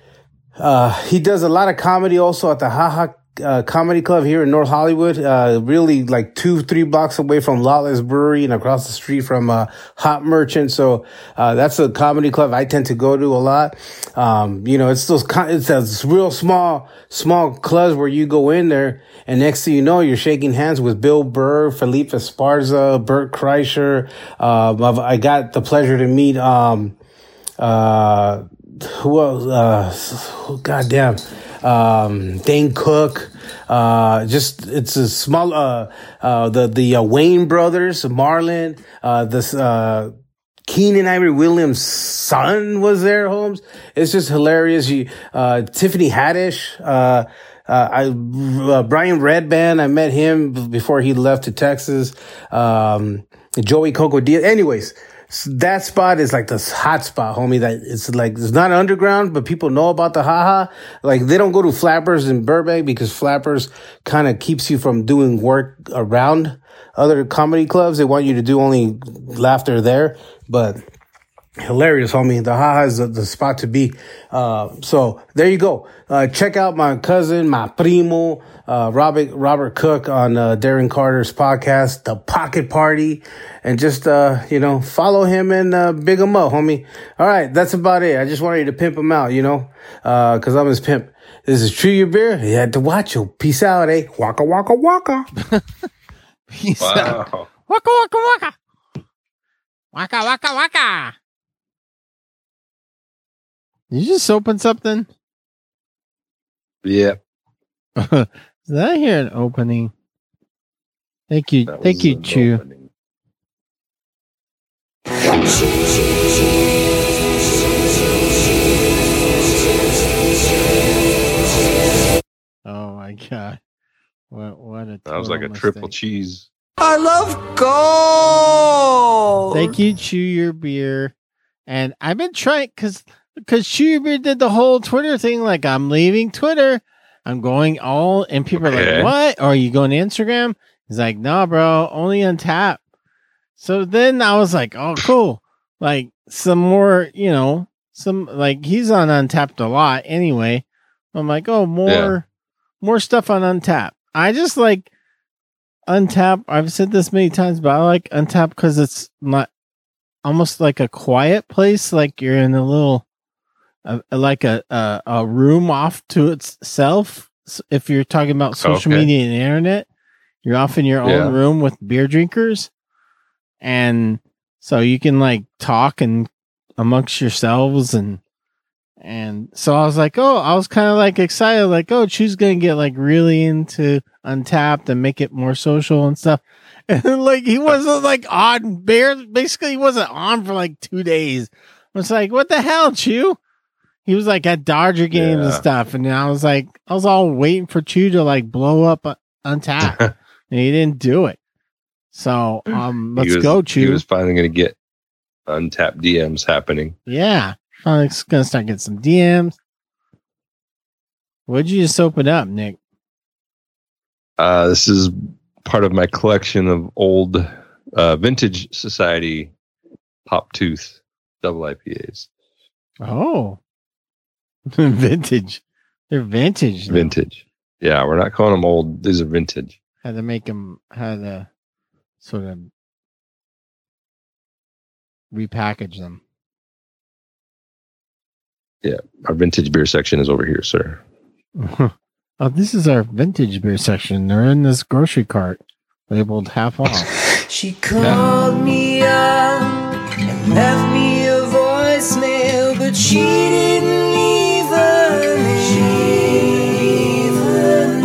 uh, he does a lot of comedy also at the Haha uh, Comedy Club here in North Hollywood. Uh, really like two, three blocks away from Lawless Brewery and across the street from uh, Hot Merchant. So uh, that's a comedy club I tend to go to a lot. Um, you know, it's those con- it's those real small, small clubs where you go in there and next thing you know, you're shaking hands with Bill Burr, Felipe Esparza, Bert Kreischer. Um, I've, I got the pleasure to meet, um, uh, who else? Uh, goddamn, um, Dane Cook. Uh, just, it's a small, uh, uh, the, the, uh, Wayne brothers, Marlon, uh, this, uh, Keenan Ivory Williams' son was there, Holmes. It's just hilarious. You, uh, Tiffany Haddish, uh, uh, I, uh, Brian Redband, I met him before he left to Texas. Um, Joey Coco Diaz. Anyways, that spot is like this hot spot, homie. That it's like, it's not underground, but people know about the haha. Like they don't go to Flappers in Burbank because Flappers kind of keeps you from doing work around other comedy clubs. They want you to do only laughter there, but hilarious, homie. The haha is the, the spot to be. Uh, so there you go. Uh, check out my cousin, my primo, uh, Robert, Robert Cook on, uh, Darren Carter's podcast, The Pocket Party, and just, uh, you know, follow him and, uh, big him up, homie. All right. That's about it. I just wanted you to pimp him out, you know, uh, cause I'm his pimp. This is True Your Beer. You had to watch you. Peace out, eh? Waka, waka, waka. Peace Wow. out. Waka waka waka. Waka waka waka. Did you just open something? Yeah. Did I hear an opening? Thank you. That Thank was you, an Chew. opening. Oh my god. What what a That was like a total triple mistake. cheese. I love gold. Thank you, Chew Your Beer. And I've been trying because because Chew Your Beer did the whole Twitter thing. Like, I'm leaving Twitter. I'm going all, and people are Okay. like, what? Or are you going to Instagram? He's like, no, bro, only on tap. So then I was like, oh, cool. Like, some more, you know, some, like, he's on Untapped a lot anyway. I'm like, oh, more, Yeah. more stuff on Untapped. I just like, Untap. I've said this many times, but I like Untap because it's not almost like a quiet place. Like you're in a little, uh, like a, a a room off to itself. If you're talking about social Okay. media and the internet, you're off in your Yeah. own room with beer drinkers, and so you can like talk and amongst yourselves and. And so I was like, oh, I was kind of like excited, like, oh, Chew's gonna get like really into Untapped and make it more social and stuff. And then, like, he wasn't like on bear. Basically, he wasn't on for like two days. I was like, what the hell, Chew? He was like at Dodger games and Yeah. stuff. And I was like, I was all waiting for Chew to like blow up uh, Untapped, and he didn't do it. So um, let's He was- go, He Chew. was finally going to get untapped D Ms happening. Yeah. I'm gonna start getting some D Ms. What'd you just open up, Nick? Uh, this is part of my collection of old uh, Vintage Society Pop Tooth double I P As. Oh, vintage. They're vintage. now. Vintage. Yeah, we're not calling them old. These are vintage. Had to make them. Had to sort of repackage them. Yeah, our vintage beer section is over here, sir. Oh, this is our vintage beer section. They're in this grocery cart, labeled half off. She called me up and left me a voicemail, but she didn't leave her name. Leave her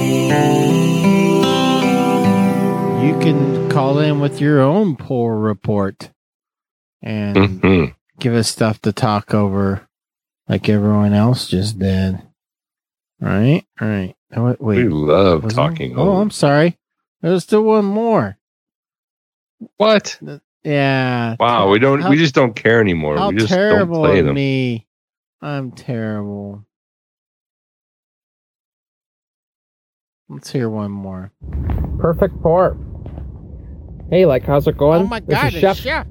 name. You can call in with your own poll report and Mhm. give us stuff to talk over, like everyone else just did. Right? All right. Oh, wait, wait. We love Was there- talking. Oh, old. I'm sorry. There's still one more. What? Yeah. Wow, we don't. How- we just don't care anymore. How We just don't terrible play of them. me. I'm terrible. Let's hear one more. Perfect pour. Hey, like, how's it going? Oh my This God, is it's Chef. Chef.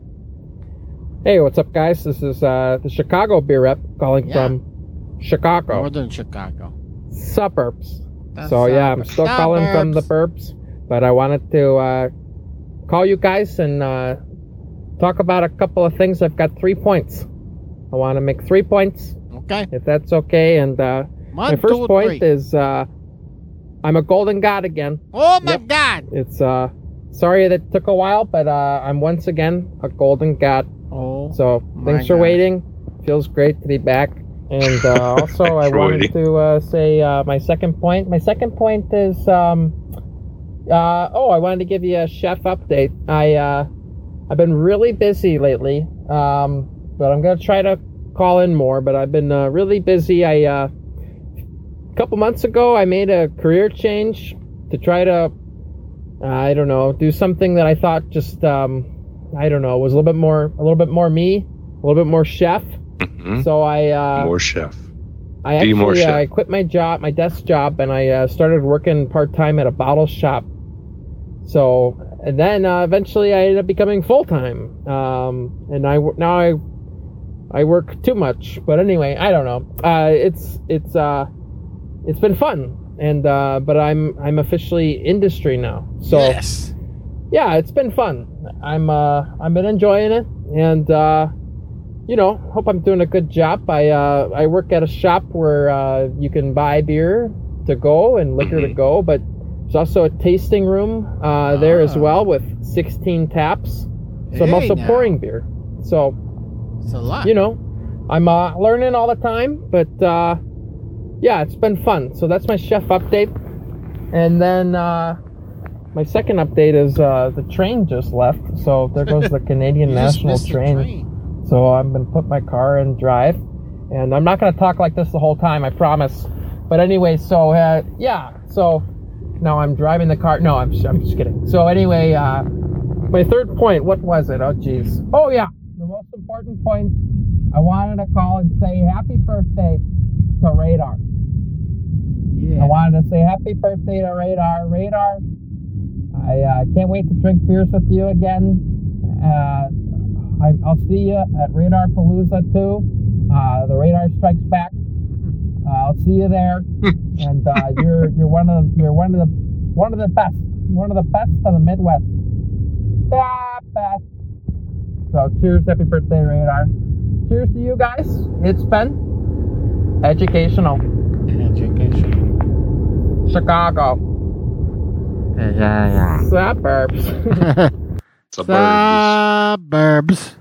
Hey, what's up, guys? This is uh, the Chicago beer rep calling Yeah. from Chicago Northern Chicago. suburbs. The so yeah, I'm suburbs. still calling from the burbs, but I wanted to uh, call you guys and uh, talk about a couple of things. I've got three points. I want to make three points, Okay. if that's okay. And uh, One, my first two, point three. is uh, I'm a golden god again. Oh my Yep. God. It's uh sorry that it took a while, but uh I'm once again a golden god. Oh. So my thanks for God. waiting. Feels great to be back. And uh, also I For wanted waiting. to uh, say uh, my second point. My second point is um uh oh I wanted to give you a chef update. I uh I've been really busy lately. Um but I'm gonna try to call in more, but I've been uh, really busy. I uh a couple months ago I made a career change to try to uh, I don't know, do something that I thought just um I don't know, was a little bit more a little bit more me, a little bit more chef. Mhm. So I uh More chef. I Be more actually uh, chef. I quit my job, my desk job, and I uh, started working part-time at a bottle shop. So, and then uh, eventually I ended up becoming full-time. Um and I wo- now I I work too much, but anyway, I don't know. Uh it's it's uh it's been fun. And uh but I'm I'm officially industry now. So Yes. yeah, it's been fun. I'm uh I've been enjoying it, and uh you know, hope I'm doing a good job. I uh I work at a shop where uh you can buy beer to go and liquor to Mhm. go, but there's also a tasting room uh there as Ah. well with sixteen taps. So I'm Hey, also now. pouring beer. So, It's a lot. you know, I'm uh learning all the time, but uh yeah, it's been fun. So that's my chef update. And then uh my second update is uh, the train just left, so there goes the Canadian You just National missed the train. train. So I'm gonna put my car in drive, and I'm not gonna talk like this the whole time, I promise. But anyway, so uh, yeah, so now I'm driving the car. No, I'm just, I'm just kidding. So anyway, uh, my third point, what was it? Oh jeez. Oh yeah, the most important point. I wanted to call and say happy birthday to Radar. Yeah. I wanted to say happy birthday to Radar. Radar. I uh, can't wait to drink beers with you again. Uh, I, I'll see you at Radar Palooza too. Uh, the Radar Strikes Back. Uh, I'll see you there. And uh, you're you're one of you're one of the one of the best. one of the best of the Midwest. The best. So cheers, happy birthday, Radar. Cheers to you guys. It's been educational. Education. Chicago. Yeah, yeah, yeah. Suburbs. Suburbs.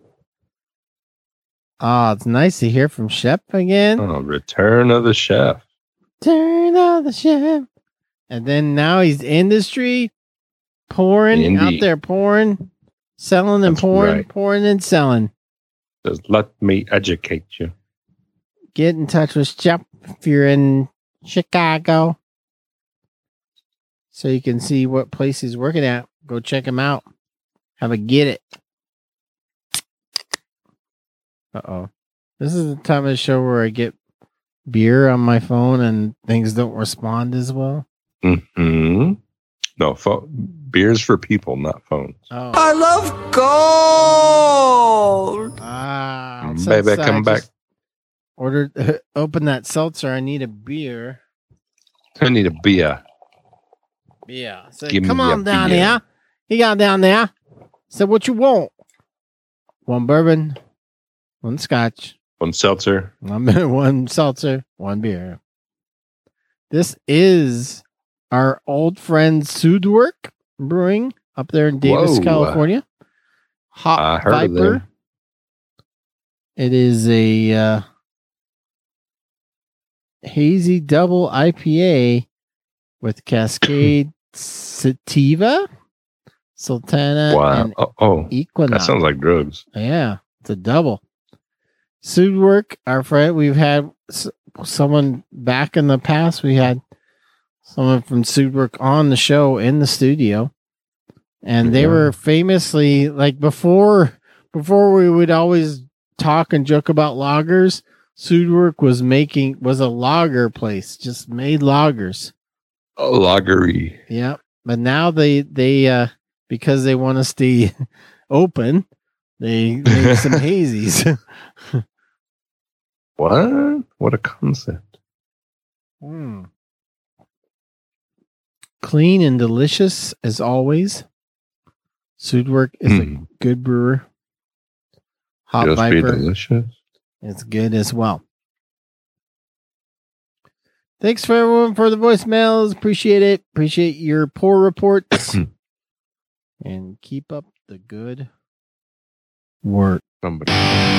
Oh, it's nice to hear from Shep again. Oh, return of the chef. Turn of the chef. And then now he's industry pouring Indy. out there, pouring, selling and That's pouring, right. pouring and selling. Just let me educate you. Get in touch with Shep if you're in Chicago, so you can see what place he's working at. Go check him out. Have a get it. Uh oh. This is the time of the show where I get beer on my phone and things don't respond as well. Hmm. No, pho- beers for people, not phones. Oh. I love gold. Ah, Mm, since baby, I come back. just Ordered, open that seltzer. I need a beer. I need a beer. Yeah. So Give me come a on down beer. here. He got down there. Said, what you want? One bourbon, one scotch, One seltzer. one, one seltzer, one beer. This is our old friend Sudwork Brewing up there in Davis, Whoa. California. Hot I heard of Viper. them. It is a uh, hazy double I P A with Cascade Sativa, Sultana, Wow. and Oh, oh, Equinox. that sounds like drugs. Yeah, it's a double. Sudwork, our friend, we've had s- someone back in the past. We had someone from Sudwork on the show in the studio, and they Yeah. were famously like before. Before we would always talk and joke about loggers. Sudwork was making was a lager place, just made lagers. A lagery. Yep. But now they they uh because they want to stay open, they make some hazies. What? What a concept. Hmm. Clean and delicious as always. Sudwork is a Hmm. good brewer. Hot Just be Viper delicious. is good as well. Thanks for everyone for the voicemails. Appreciate it. Appreciate your poor reports. And keep up the good work. Somebody.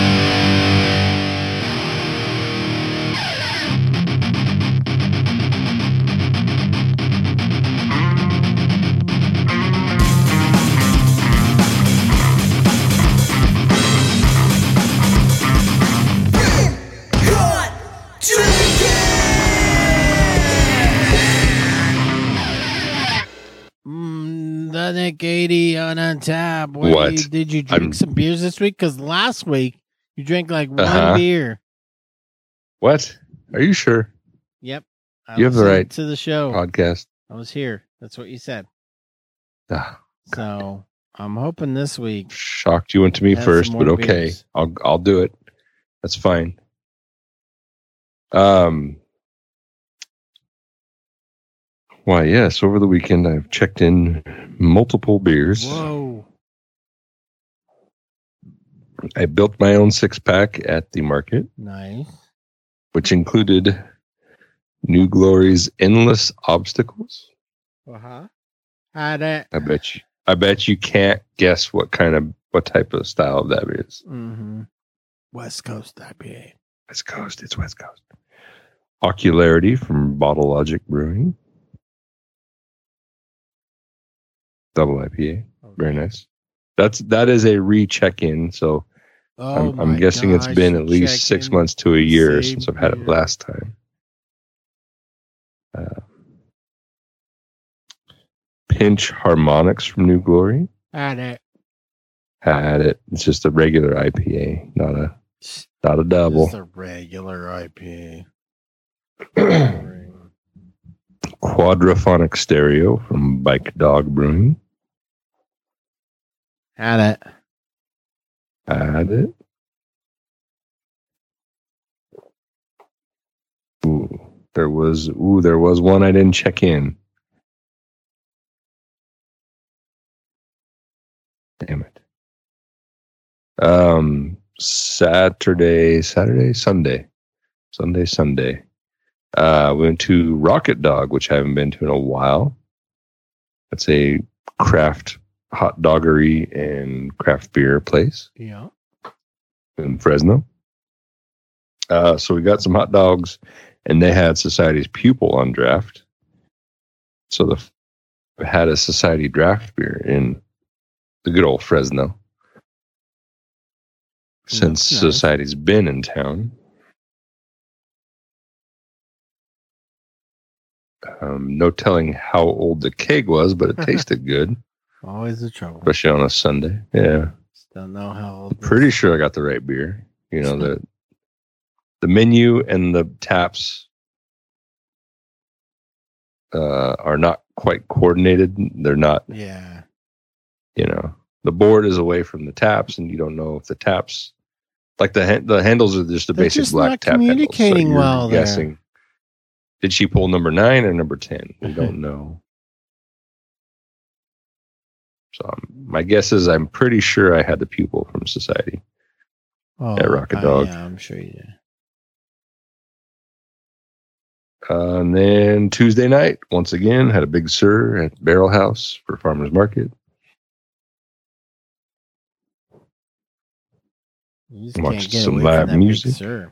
Mm, the Nick eighty on a tab. What? What? you- did you drink I'm- some beers this week? Because last week you drank like one Uh-huh. beer. What? Are you sure? Yep. I You have the listened right to the show. podcast. I was here. That's what you said. Ah, So I'm hoping this week. shocked you went to me Have first, some but more okay. beers. I'll I'll do it. That's fine. Um Why, yes, over the weekend I've checked in multiple beers. Whoa. I built my own six pack at the market, Nice. which included New Glory's Endless Obstacles. Uh huh. Had it. I bet you I bet you can't guess what kind of what type of style that is. Mm-hmm. West Coast I P A. West Coast, it's West Coast. Ocularity from Bottle Logic Brewing. Double I P A. Very nice. That's that is a recheck in, so Oh, I'm, I'm my guessing it's gosh, been at least check six in. months to a year Same since I've had it beer. last time. Uh, Pinch Harmonics from New Glory. Had it. Had it. It's just a regular I P A, not a not a double. Just a regular I P A. Quadraphonic Stereo from Bike Dog Brewing. Had it. Had it. Ooh, there was ooh, there was one I didn't check in. Damn it. Um, Saturday, Saturday, Sunday, Sunday, Sunday. Uh, we went to Rocket Dog, which I haven't been to in a while. It's a craft hot doggery and craft beer place. Yeah. In Fresno. Uh, so we got some hot dogs, and they had Society's Pupil on draft. So the we had a Society draft beer in the good old Fresno. Since nice. Society's been in town. Um, no telling how old the keg was, but it tasted good. Always the trouble. Especially on a Sunday. Yeah. Just don't know how old. I'm pretty sure I got the right beer. You know, the the menu and the taps uh, are not quite coordinated. They're not. Yeah. You know, the board is away from the taps, and you don't know if the taps, like the ha- the handles are just the They're basic just black not tap handles. So communicating you're well there. guessing. Did she pull number nine or number ten? We don't know. So um, my guess is I'm pretty sure I had the Pupil from Society Oh, at Rocket uh, Dog. Yeah, I'm sure you did. Uh, and then Tuesday night, once again, had a Big Sur at Barrel House for Farmers Market. You just Watched can't get some away live from that music. Big Sur.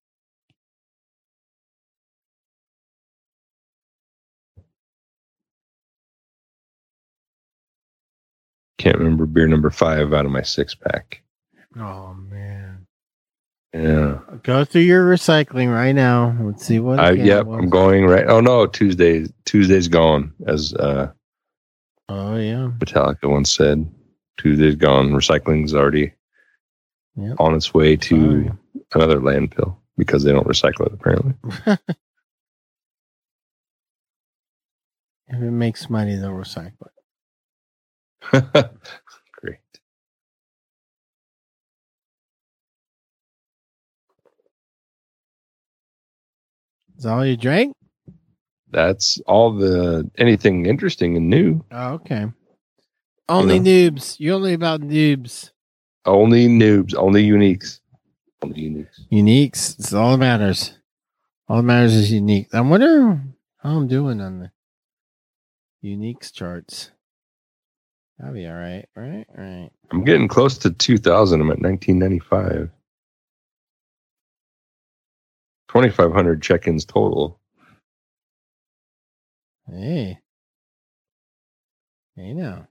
Can't remember beer number five out of my six pack. Oh man. Yeah. Go through your recycling right now. Let's see what. I, again yep, was. I'm going right. Oh no, Tuesday. Tuesday's gone, as uh, Oh yeah. Metallica once said. Tuesday's gone. Recycling's already Yep. on its way to Sorry. another landfill because they don't recycle it apparently. If it makes money, they'll recycle it. Great. Is that all you drank? That's all the anything interesting and new. Oh, okay. Only know. noobs. You're only about noobs. Only noobs. Only uniques. Only uniques. Uniques. It's all that matters. All that matters is unique. I wonder how I'm doing on the uniques charts. That'll be all right, right? Right. I'm getting close to two thousand. I'm at nineteen ninety-five. twenty-five hundred check-ins total. Hey. Hey now.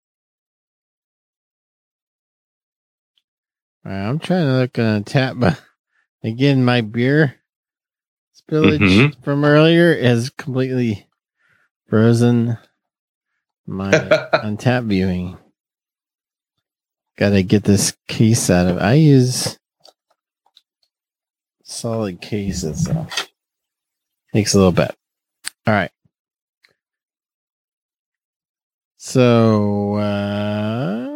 All right, I'm trying to look on tap, but again, my beer spillage Mhm. from earlier is completely frozen my untap viewing. Gotta get this case out of it. I use solid cases, so takes a little bit. All right. So, uh,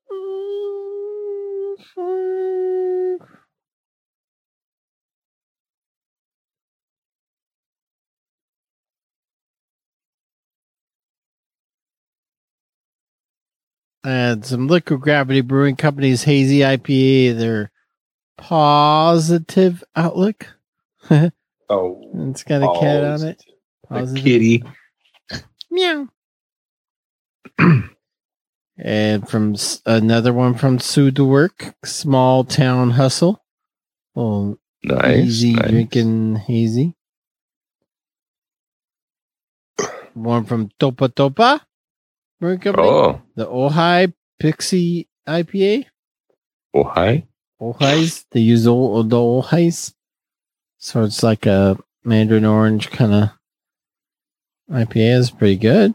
I had some Liquid Gravity Brewing Company's Hazy I P A, their positive outlook. Oh, It's got a cat on it. A kitty. Meow. And from s- another one from Sue to Work, Small Town Hustle. Oh, Nice, easy nice. drinking hazy. One from Topa Topa Brewing Company. Oh. The Ojai Pixie I P A. Oh, hi. Ojais. They use o- the Ojais. So it's like a mandarin orange kind of I P A. Is pretty good.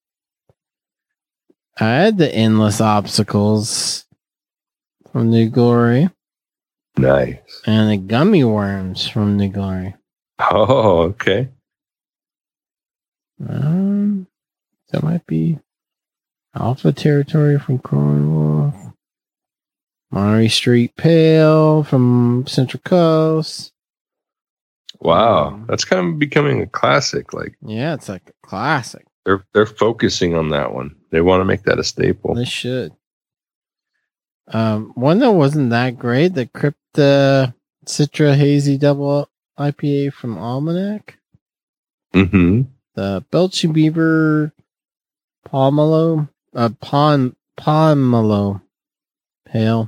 I had the Endless Obstacles from New Glory. Nice. And the Gummy Worms from New Glory. Oh, okay. Um, that might be Alpha Territory from Cornwall. Monterey Street Pale from Central Coast. Wow, that's kind of becoming a classic. Like, Yeah, it's like a classic. they're they're focusing on that one. They want to make that a staple. They should. Um, one that wasn't that great, the Crypta Citra Hazy Double I P A from Almanac. Mm-hmm. The Belching Beaver Pomelo, uh, Pon Pomelo Pale.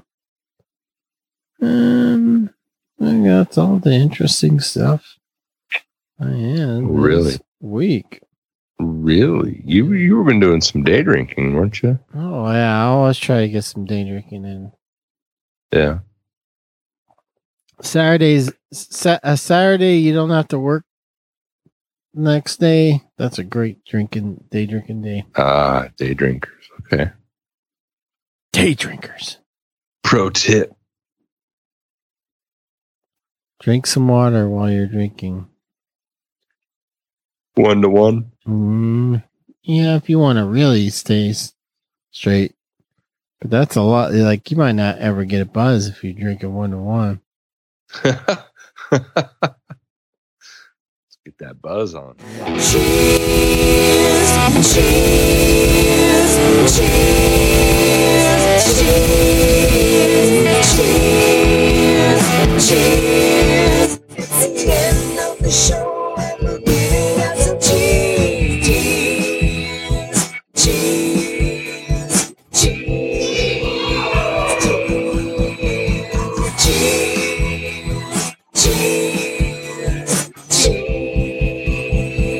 Um, I got all the interesting stuff. I am Really? Week. Really? You you were been doing some day drinking, weren't you? Oh yeah, I always try to get some day drinking in. Yeah. Saturdays, sa- a Saturday you don't have to work next day. That's a great drinking day drinking day. Ah, day drinkers. Okay. Day drinkers. Pro tip. Drink some water while you're drinking. One to one. Mm, yeah, if you want to really stay s- straight. But that's a lot. Like, you might not ever get a buzz if you drink it one to one. Let's get that buzz on. Cheers, cheers, cheers, cheers, cheers. It's the end of the show and we're giving out some cheers, cheers, cheers, cheers, cheers, cheers, cheers.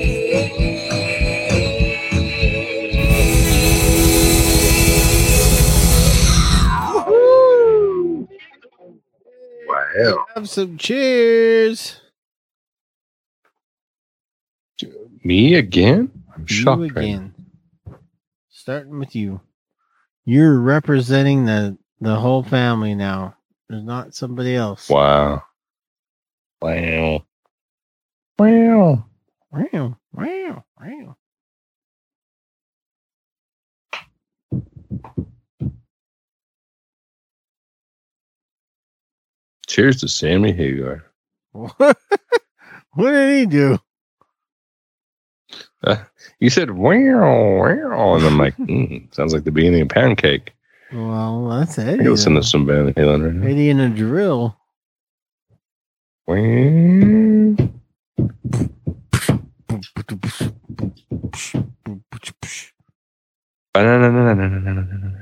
Wow. Have some cheers. Me again? I'm You shocked right now. again. Starting with you. You're representing the, the whole family now. There's not somebody else. Wow. Wow. Wow. Wow. Wow. Wow. Cheers to Sammy Hagar. What did he do? Uh, you said wow, wow, and I'm like, mm, sounds like the beginning of Pancake. Well, that's I Eddie. can listen though. to some Van Halen right now. Eddie in a drill. Wow. Ba-na-na-na-na-na-na-na-na-na.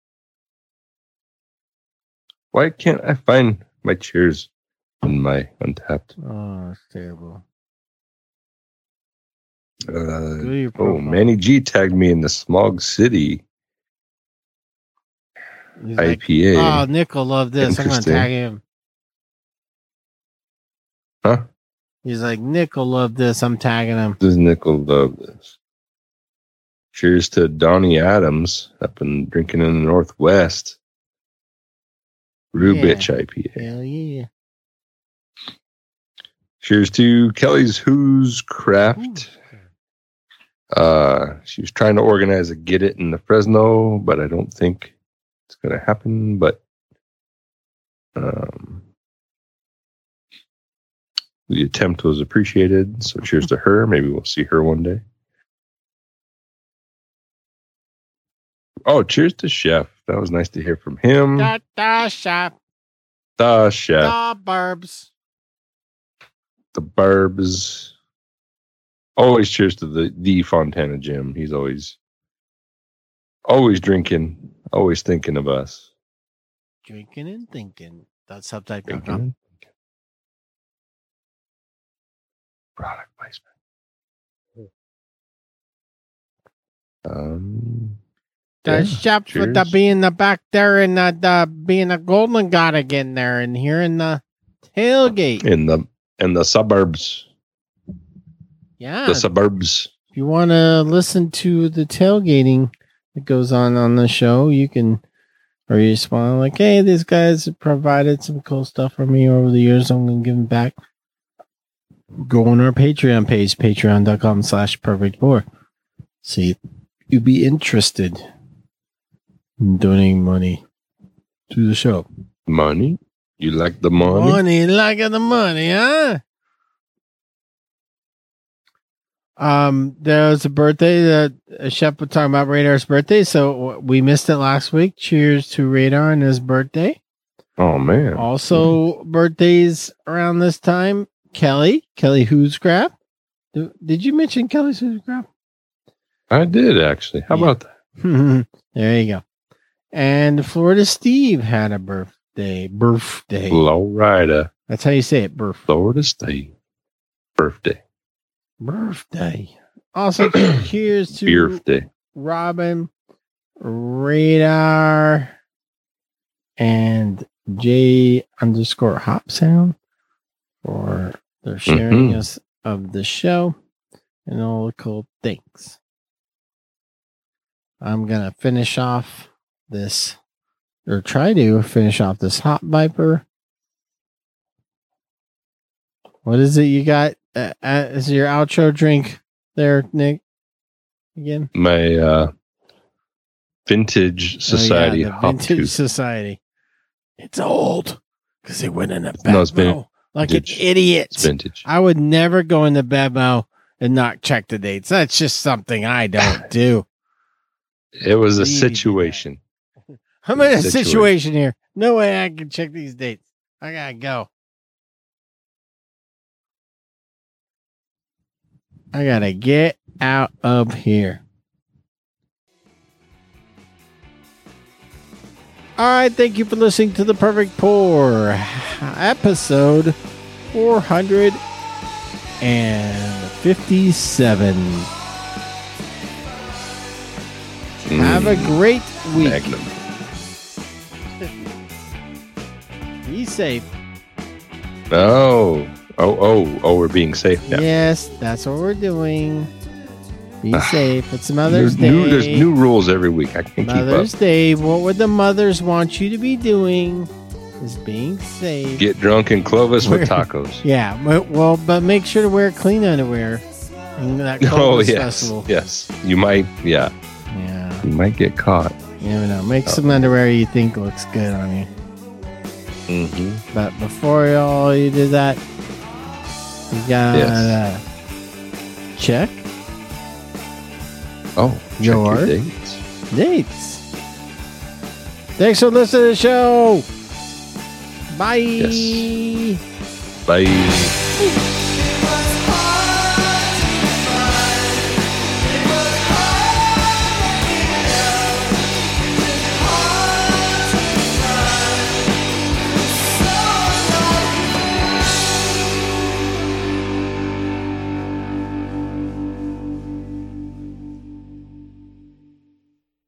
Why can't I find my cheers in my Untapped? Oh, that's terrible. Uh, Go to your oh, profile. Manny G tagged me in the Smog City He's like, I P A. oh, Nick will love this. I'm going to Interesting. tag him. Huh? He's like, Nick will love this. I'm tagging him. Does Nickel love this? Cheers to Donnie Adams up in drinking in the Northwest. Rubitch I P A. Hell yeah. Cheers to Kelly's Who's Craft. Uh, she was trying to organize a Get It in the Fresno, but I don't think it's going to happen. But um, the attempt was appreciated. So cheers to her. Maybe we'll see her one day. Oh, cheers to Chef. That was nice to hear from him. Da, da, shop. The Chef. Da, barbs. The Burbs. Always cheers to the the Fontana Jim. He's always always drinking, always thinking of us. Drinking and thinking. That's subtyping. Drinking Huh? and thinking. Product placement. Um The yeah, shop for the cheers. being the back there and the, the being a golden god again there and here in the tailgate. in the in the suburbs. Yeah. The suburbs. If you want to listen to the tailgating that goes on on the show, you can, or you just want to like, hey, these guys have provided some cool stuff for me over the years. I'm going to give them back. Go on our Patreon page, patreon.com slash perfect four. See if you'd be interested in donating money to the show. Money? You like the money? Money, like the money, huh? Um, there was a birthday that uh, Shep was talking about Radar's birthday, so we missed it last week. Cheers to Radar and his birthday. Oh man! Also, mm-hmm. birthdays around this time. Kelly, Kelly Who's Crap. Did you mention Kelly's Who's Crap? I did actually. How yeah. about that? There you go. And Florida Steve had a birthday. Birthday. Florida. That's how you say it. Birth. Florida Steve. Birthday. Birthday. Also, cheers to birthday. Robin, Radar, and J underscore Hop Sound for their sharing mm-hmm. us of the show and all the cool things. I'm gonna finish off this, or try to finish off this Hot Viper. What is it you got? Uh, uh, is your outro drink there, Nick? Again, my uh, Vintage Society oh, yeah, Hop Vintage Tooth. Society. It's old because it went in a no, it's Bevmo like vintage. an idiot. It's vintage. I would never go into Bevmo and not check the dates. That's just something I don't do. It was a situation. I'm in a situation. situation here. No way I can check these dates. I gotta go. I gotta get out of here. All right, thank you for listening to The Perfect Pour, episode four hundred fifty-seven. Mm. Have a great week. Magnum. Be safe. Oh, oh, oh, oh, we're being safe now. Yes, that's what we're doing. Be safe. It's Mother's Day. New, there's new rules every week. I can't Mother's keep up. Day. What would the mothers want you to be doing? Is being safe. Get drunk in Clovis with tacos. Yeah, well, but make sure to wear clean underwear. In that Clovis oh yes, festival. yes. You might, yeah, yeah. You might get caught. You never know. Make oh. some underwear you think looks good on you. Mm-hmm. But before all you do that, you gotta yes. uh, check. Oh, your, your dates. Dates. Thanks for listening to the show. Bye. Yes. Bye.